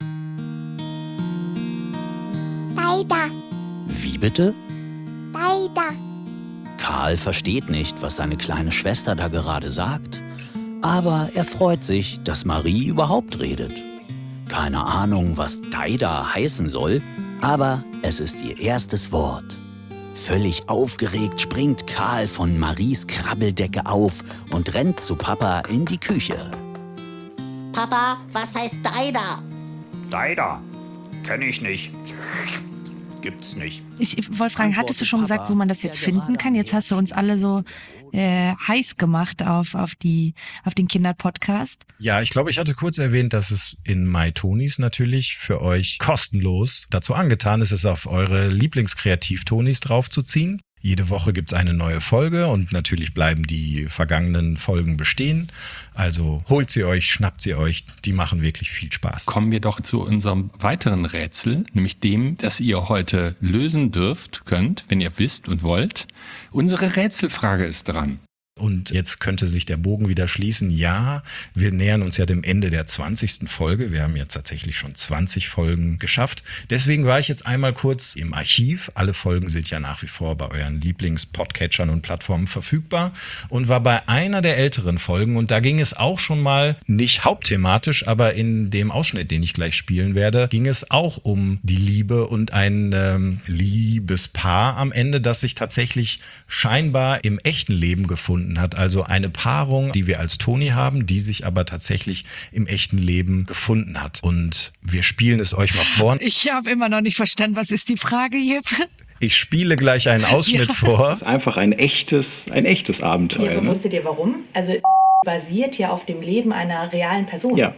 Speaker 2: Daida,
Speaker 7: Wie bitte?
Speaker 2: Daida.
Speaker 7: Karl versteht nicht, was seine kleine Schwester da gerade sagt. Aber er freut sich, dass Marie überhaupt redet. Keine Ahnung, was Daida heißen soll, aber es ist ihr erstes Wort. Völlig aufgeregt springt Karl von Maries Krabbeldecke auf und rennt zu Papa in die Küche.
Speaker 2: Papa, was heißt Daida?
Speaker 7: Daida? Kenn ich nicht. Gibt's nicht.
Speaker 4: Ich wollte fragen, hattest du schon gesagt, wo man das jetzt finden kann? Jetzt hast du uns alle so heiß gemacht auf den Kinderpodcast.
Speaker 6: Ja, ich glaube, ich hatte kurz erwähnt, dass es in MyTonis natürlich für euch kostenlos dazu angetan ist, es auf eure Lieblingskreativ-Tonis draufzuziehen. Jede Woche gibt's eine neue Folge und natürlich bleiben die vergangenen Folgen bestehen. Also holt sie euch, schnappt sie euch, die machen wirklich viel Spaß.
Speaker 3: Kommen wir doch zu unserem weiteren Rätsel, nämlich dem, das ihr heute lösen könnt, wenn ihr wisst und wollt. Unsere Rätselfrage ist dran.
Speaker 6: Und jetzt könnte sich der Bogen wieder schließen. Ja, wir nähern uns ja dem Ende der 20. Folge. Wir haben jetzt tatsächlich schon 20 Folgen geschafft. Deswegen war ich jetzt einmal kurz im Archiv. Alle Folgen sind ja nach wie vor bei euren Lieblings-Podcatchern und Plattformen verfügbar. Und war bei einer der älteren Folgen. Und da ging es auch schon mal, nicht hauptthematisch, aber in dem Ausschnitt, den ich gleich spielen werde, ging es auch um die Liebe und ein Liebespaar am Ende, das sich tatsächlich scheinbar im echten Leben gefunden hat. Also eine Paarung, die wir als Toni haben, die sich aber tatsächlich im echten Leben gefunden hat. Und wir spielen es euch mal vor.
Speaker 4: Ich habe immer noch nicht verstanden, was ist die Frage, Jeppe?
Speaker 6: Ich spiele gleich einen Ausschnitt vor.
Speaker 8: Einfach ein echtes Abenteuer.
Speaker 9: Wusstet ihr warum? Also basiert ja auf dem Leben einer realen Person.
Speaker 8: Ja.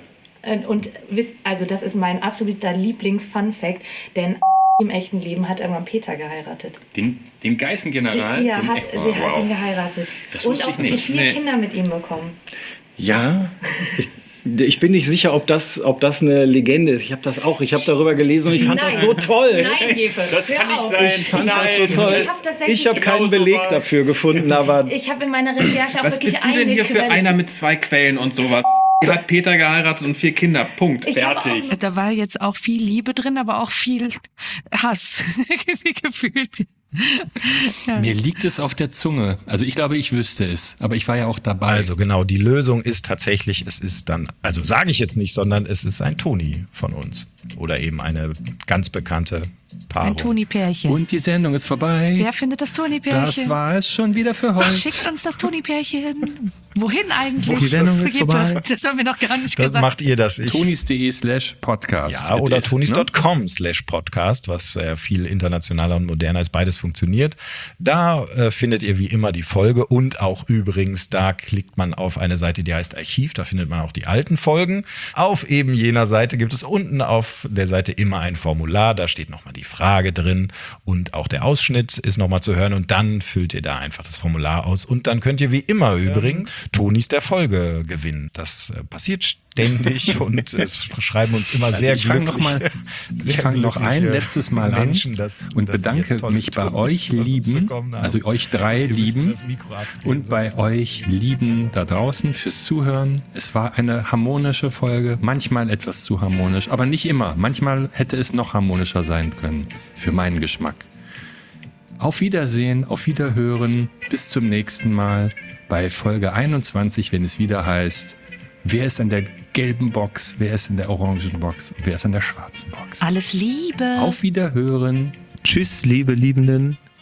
Speaker 4: Und also das ist mein absoluter Lieblings-Fun-Fact, denn im echten Leben hat irgendwann Peter geheiratet.
Speaker 3: Den Geißengeneral?
Speaker 4: Ja, sie hat ihn geheiratet.
Speaker 3: Das
Speaker 4: und
Speaker 3: wusste
Speaker 4: auch
Speaker 3: ich nicht.
Speaker 4: 4 Kinder mit ihm bekommen.
Speaker 8: Ja, ich bin nicht sicher, ob das eine Legende ist. Ich habe darüber gelesen und ich fand das so toll.
Speaker 4: Nein, Jefe, das kann nicht sein.
Speaker 8: Ich fand das so toll. Ich habe keinen Beleg dafür gefunden, aber...
Speaker 4: Ich habe in meiner Recherche auch
Speaker 9: Was
Speaker 4: wirklich
Speaker 9: bist du denn hier für einer mit 2 Quellen und sowas? Hat Peter geheiratet und 4 Kinder. Punkt. Fertig.
Speaker 4: Da war jetzt auch viel Liebe drin, aber auch viel Hass. Gefühlt. Ja.
Speaker 3: Mir liegt es auf der Zunge. Also ich glaube, ich wüsste es. Aber ich war ja auch dabei.
Speaker 6: Also genau, die Lösung ist tatsächlich, es ist dann, also sage ich jetzt nicht, sondern es ist ein Toni von uns. Oder eben eine ganz bekannte Paarung.
Speaker 4: Ein Toni-Pärchen.
Speaker 3: Und die Sendung ist vorbei.
Speaker 4: Wer findet das Toni-Pärchen?
Speaker 3: Das war es schon wieder für heute.
Speaker 4: Schickt uns das Toni-Pärchen. Wohin eigentlich?
Speaker 5: Die Sendung ist vorbei.
Speaker 4: Das haben wir noch gar nicht
Speaker 6: Das
Speaker 4: gesagt.
Speaker 6: macht ihr das.
Speaker 3: tonis.de/podcast.
Speaker 6: Ja, oder
Speaker 3: Ne?
Speaker 6: tonis.com/podcast, was viel internationaler und moderner ist. Beides funktioniert. Da findet ihr wie immer die Folge und auch übrigens, da klickt man auf eine Seite, die heißt Archiv. Da findet man auch die alten Folgen. Auf eben jener Seite gibt es unten auf der Seite immer ein Formular. Da steht nochmal die Frage drin und auch der Ausschnitt ist nochmal zu hören und dann füllt ihr da einfach das Formular aus und dann könnt ihr wie immer übrigens Tonis der Folge gewinnen. Das passiert ständig und es schreiben uns immer sehr glücklich.
Speaker 3: Ich fange noch ein letztes Mal
Speaker 6: Menschen,
Speaker 3: an und bedanke mich bei euch Lieben, also euch 3 Lieben und bei euch Lieben da draußen fürs Zuhören. Es war eine harmonische Folge, manchmal etwas zu harmonisch, aber nicht immer. Manchmal hätte es noch harmonischer sein können, für meinen Geschmack. Auf Wiedersehen, auf Wiederhören, bis zum nächsten Mal bei Folge 21, wenn es wieder heißt, wer ist an der gelben Box, wer ist in der orangen Box und wer ist an der schwarzen Box.
Speaker 4: Alles Liebe.
Speaker 3: Auf Wiederhören.
Speaker 5: Tschüss, liebe Liebenden.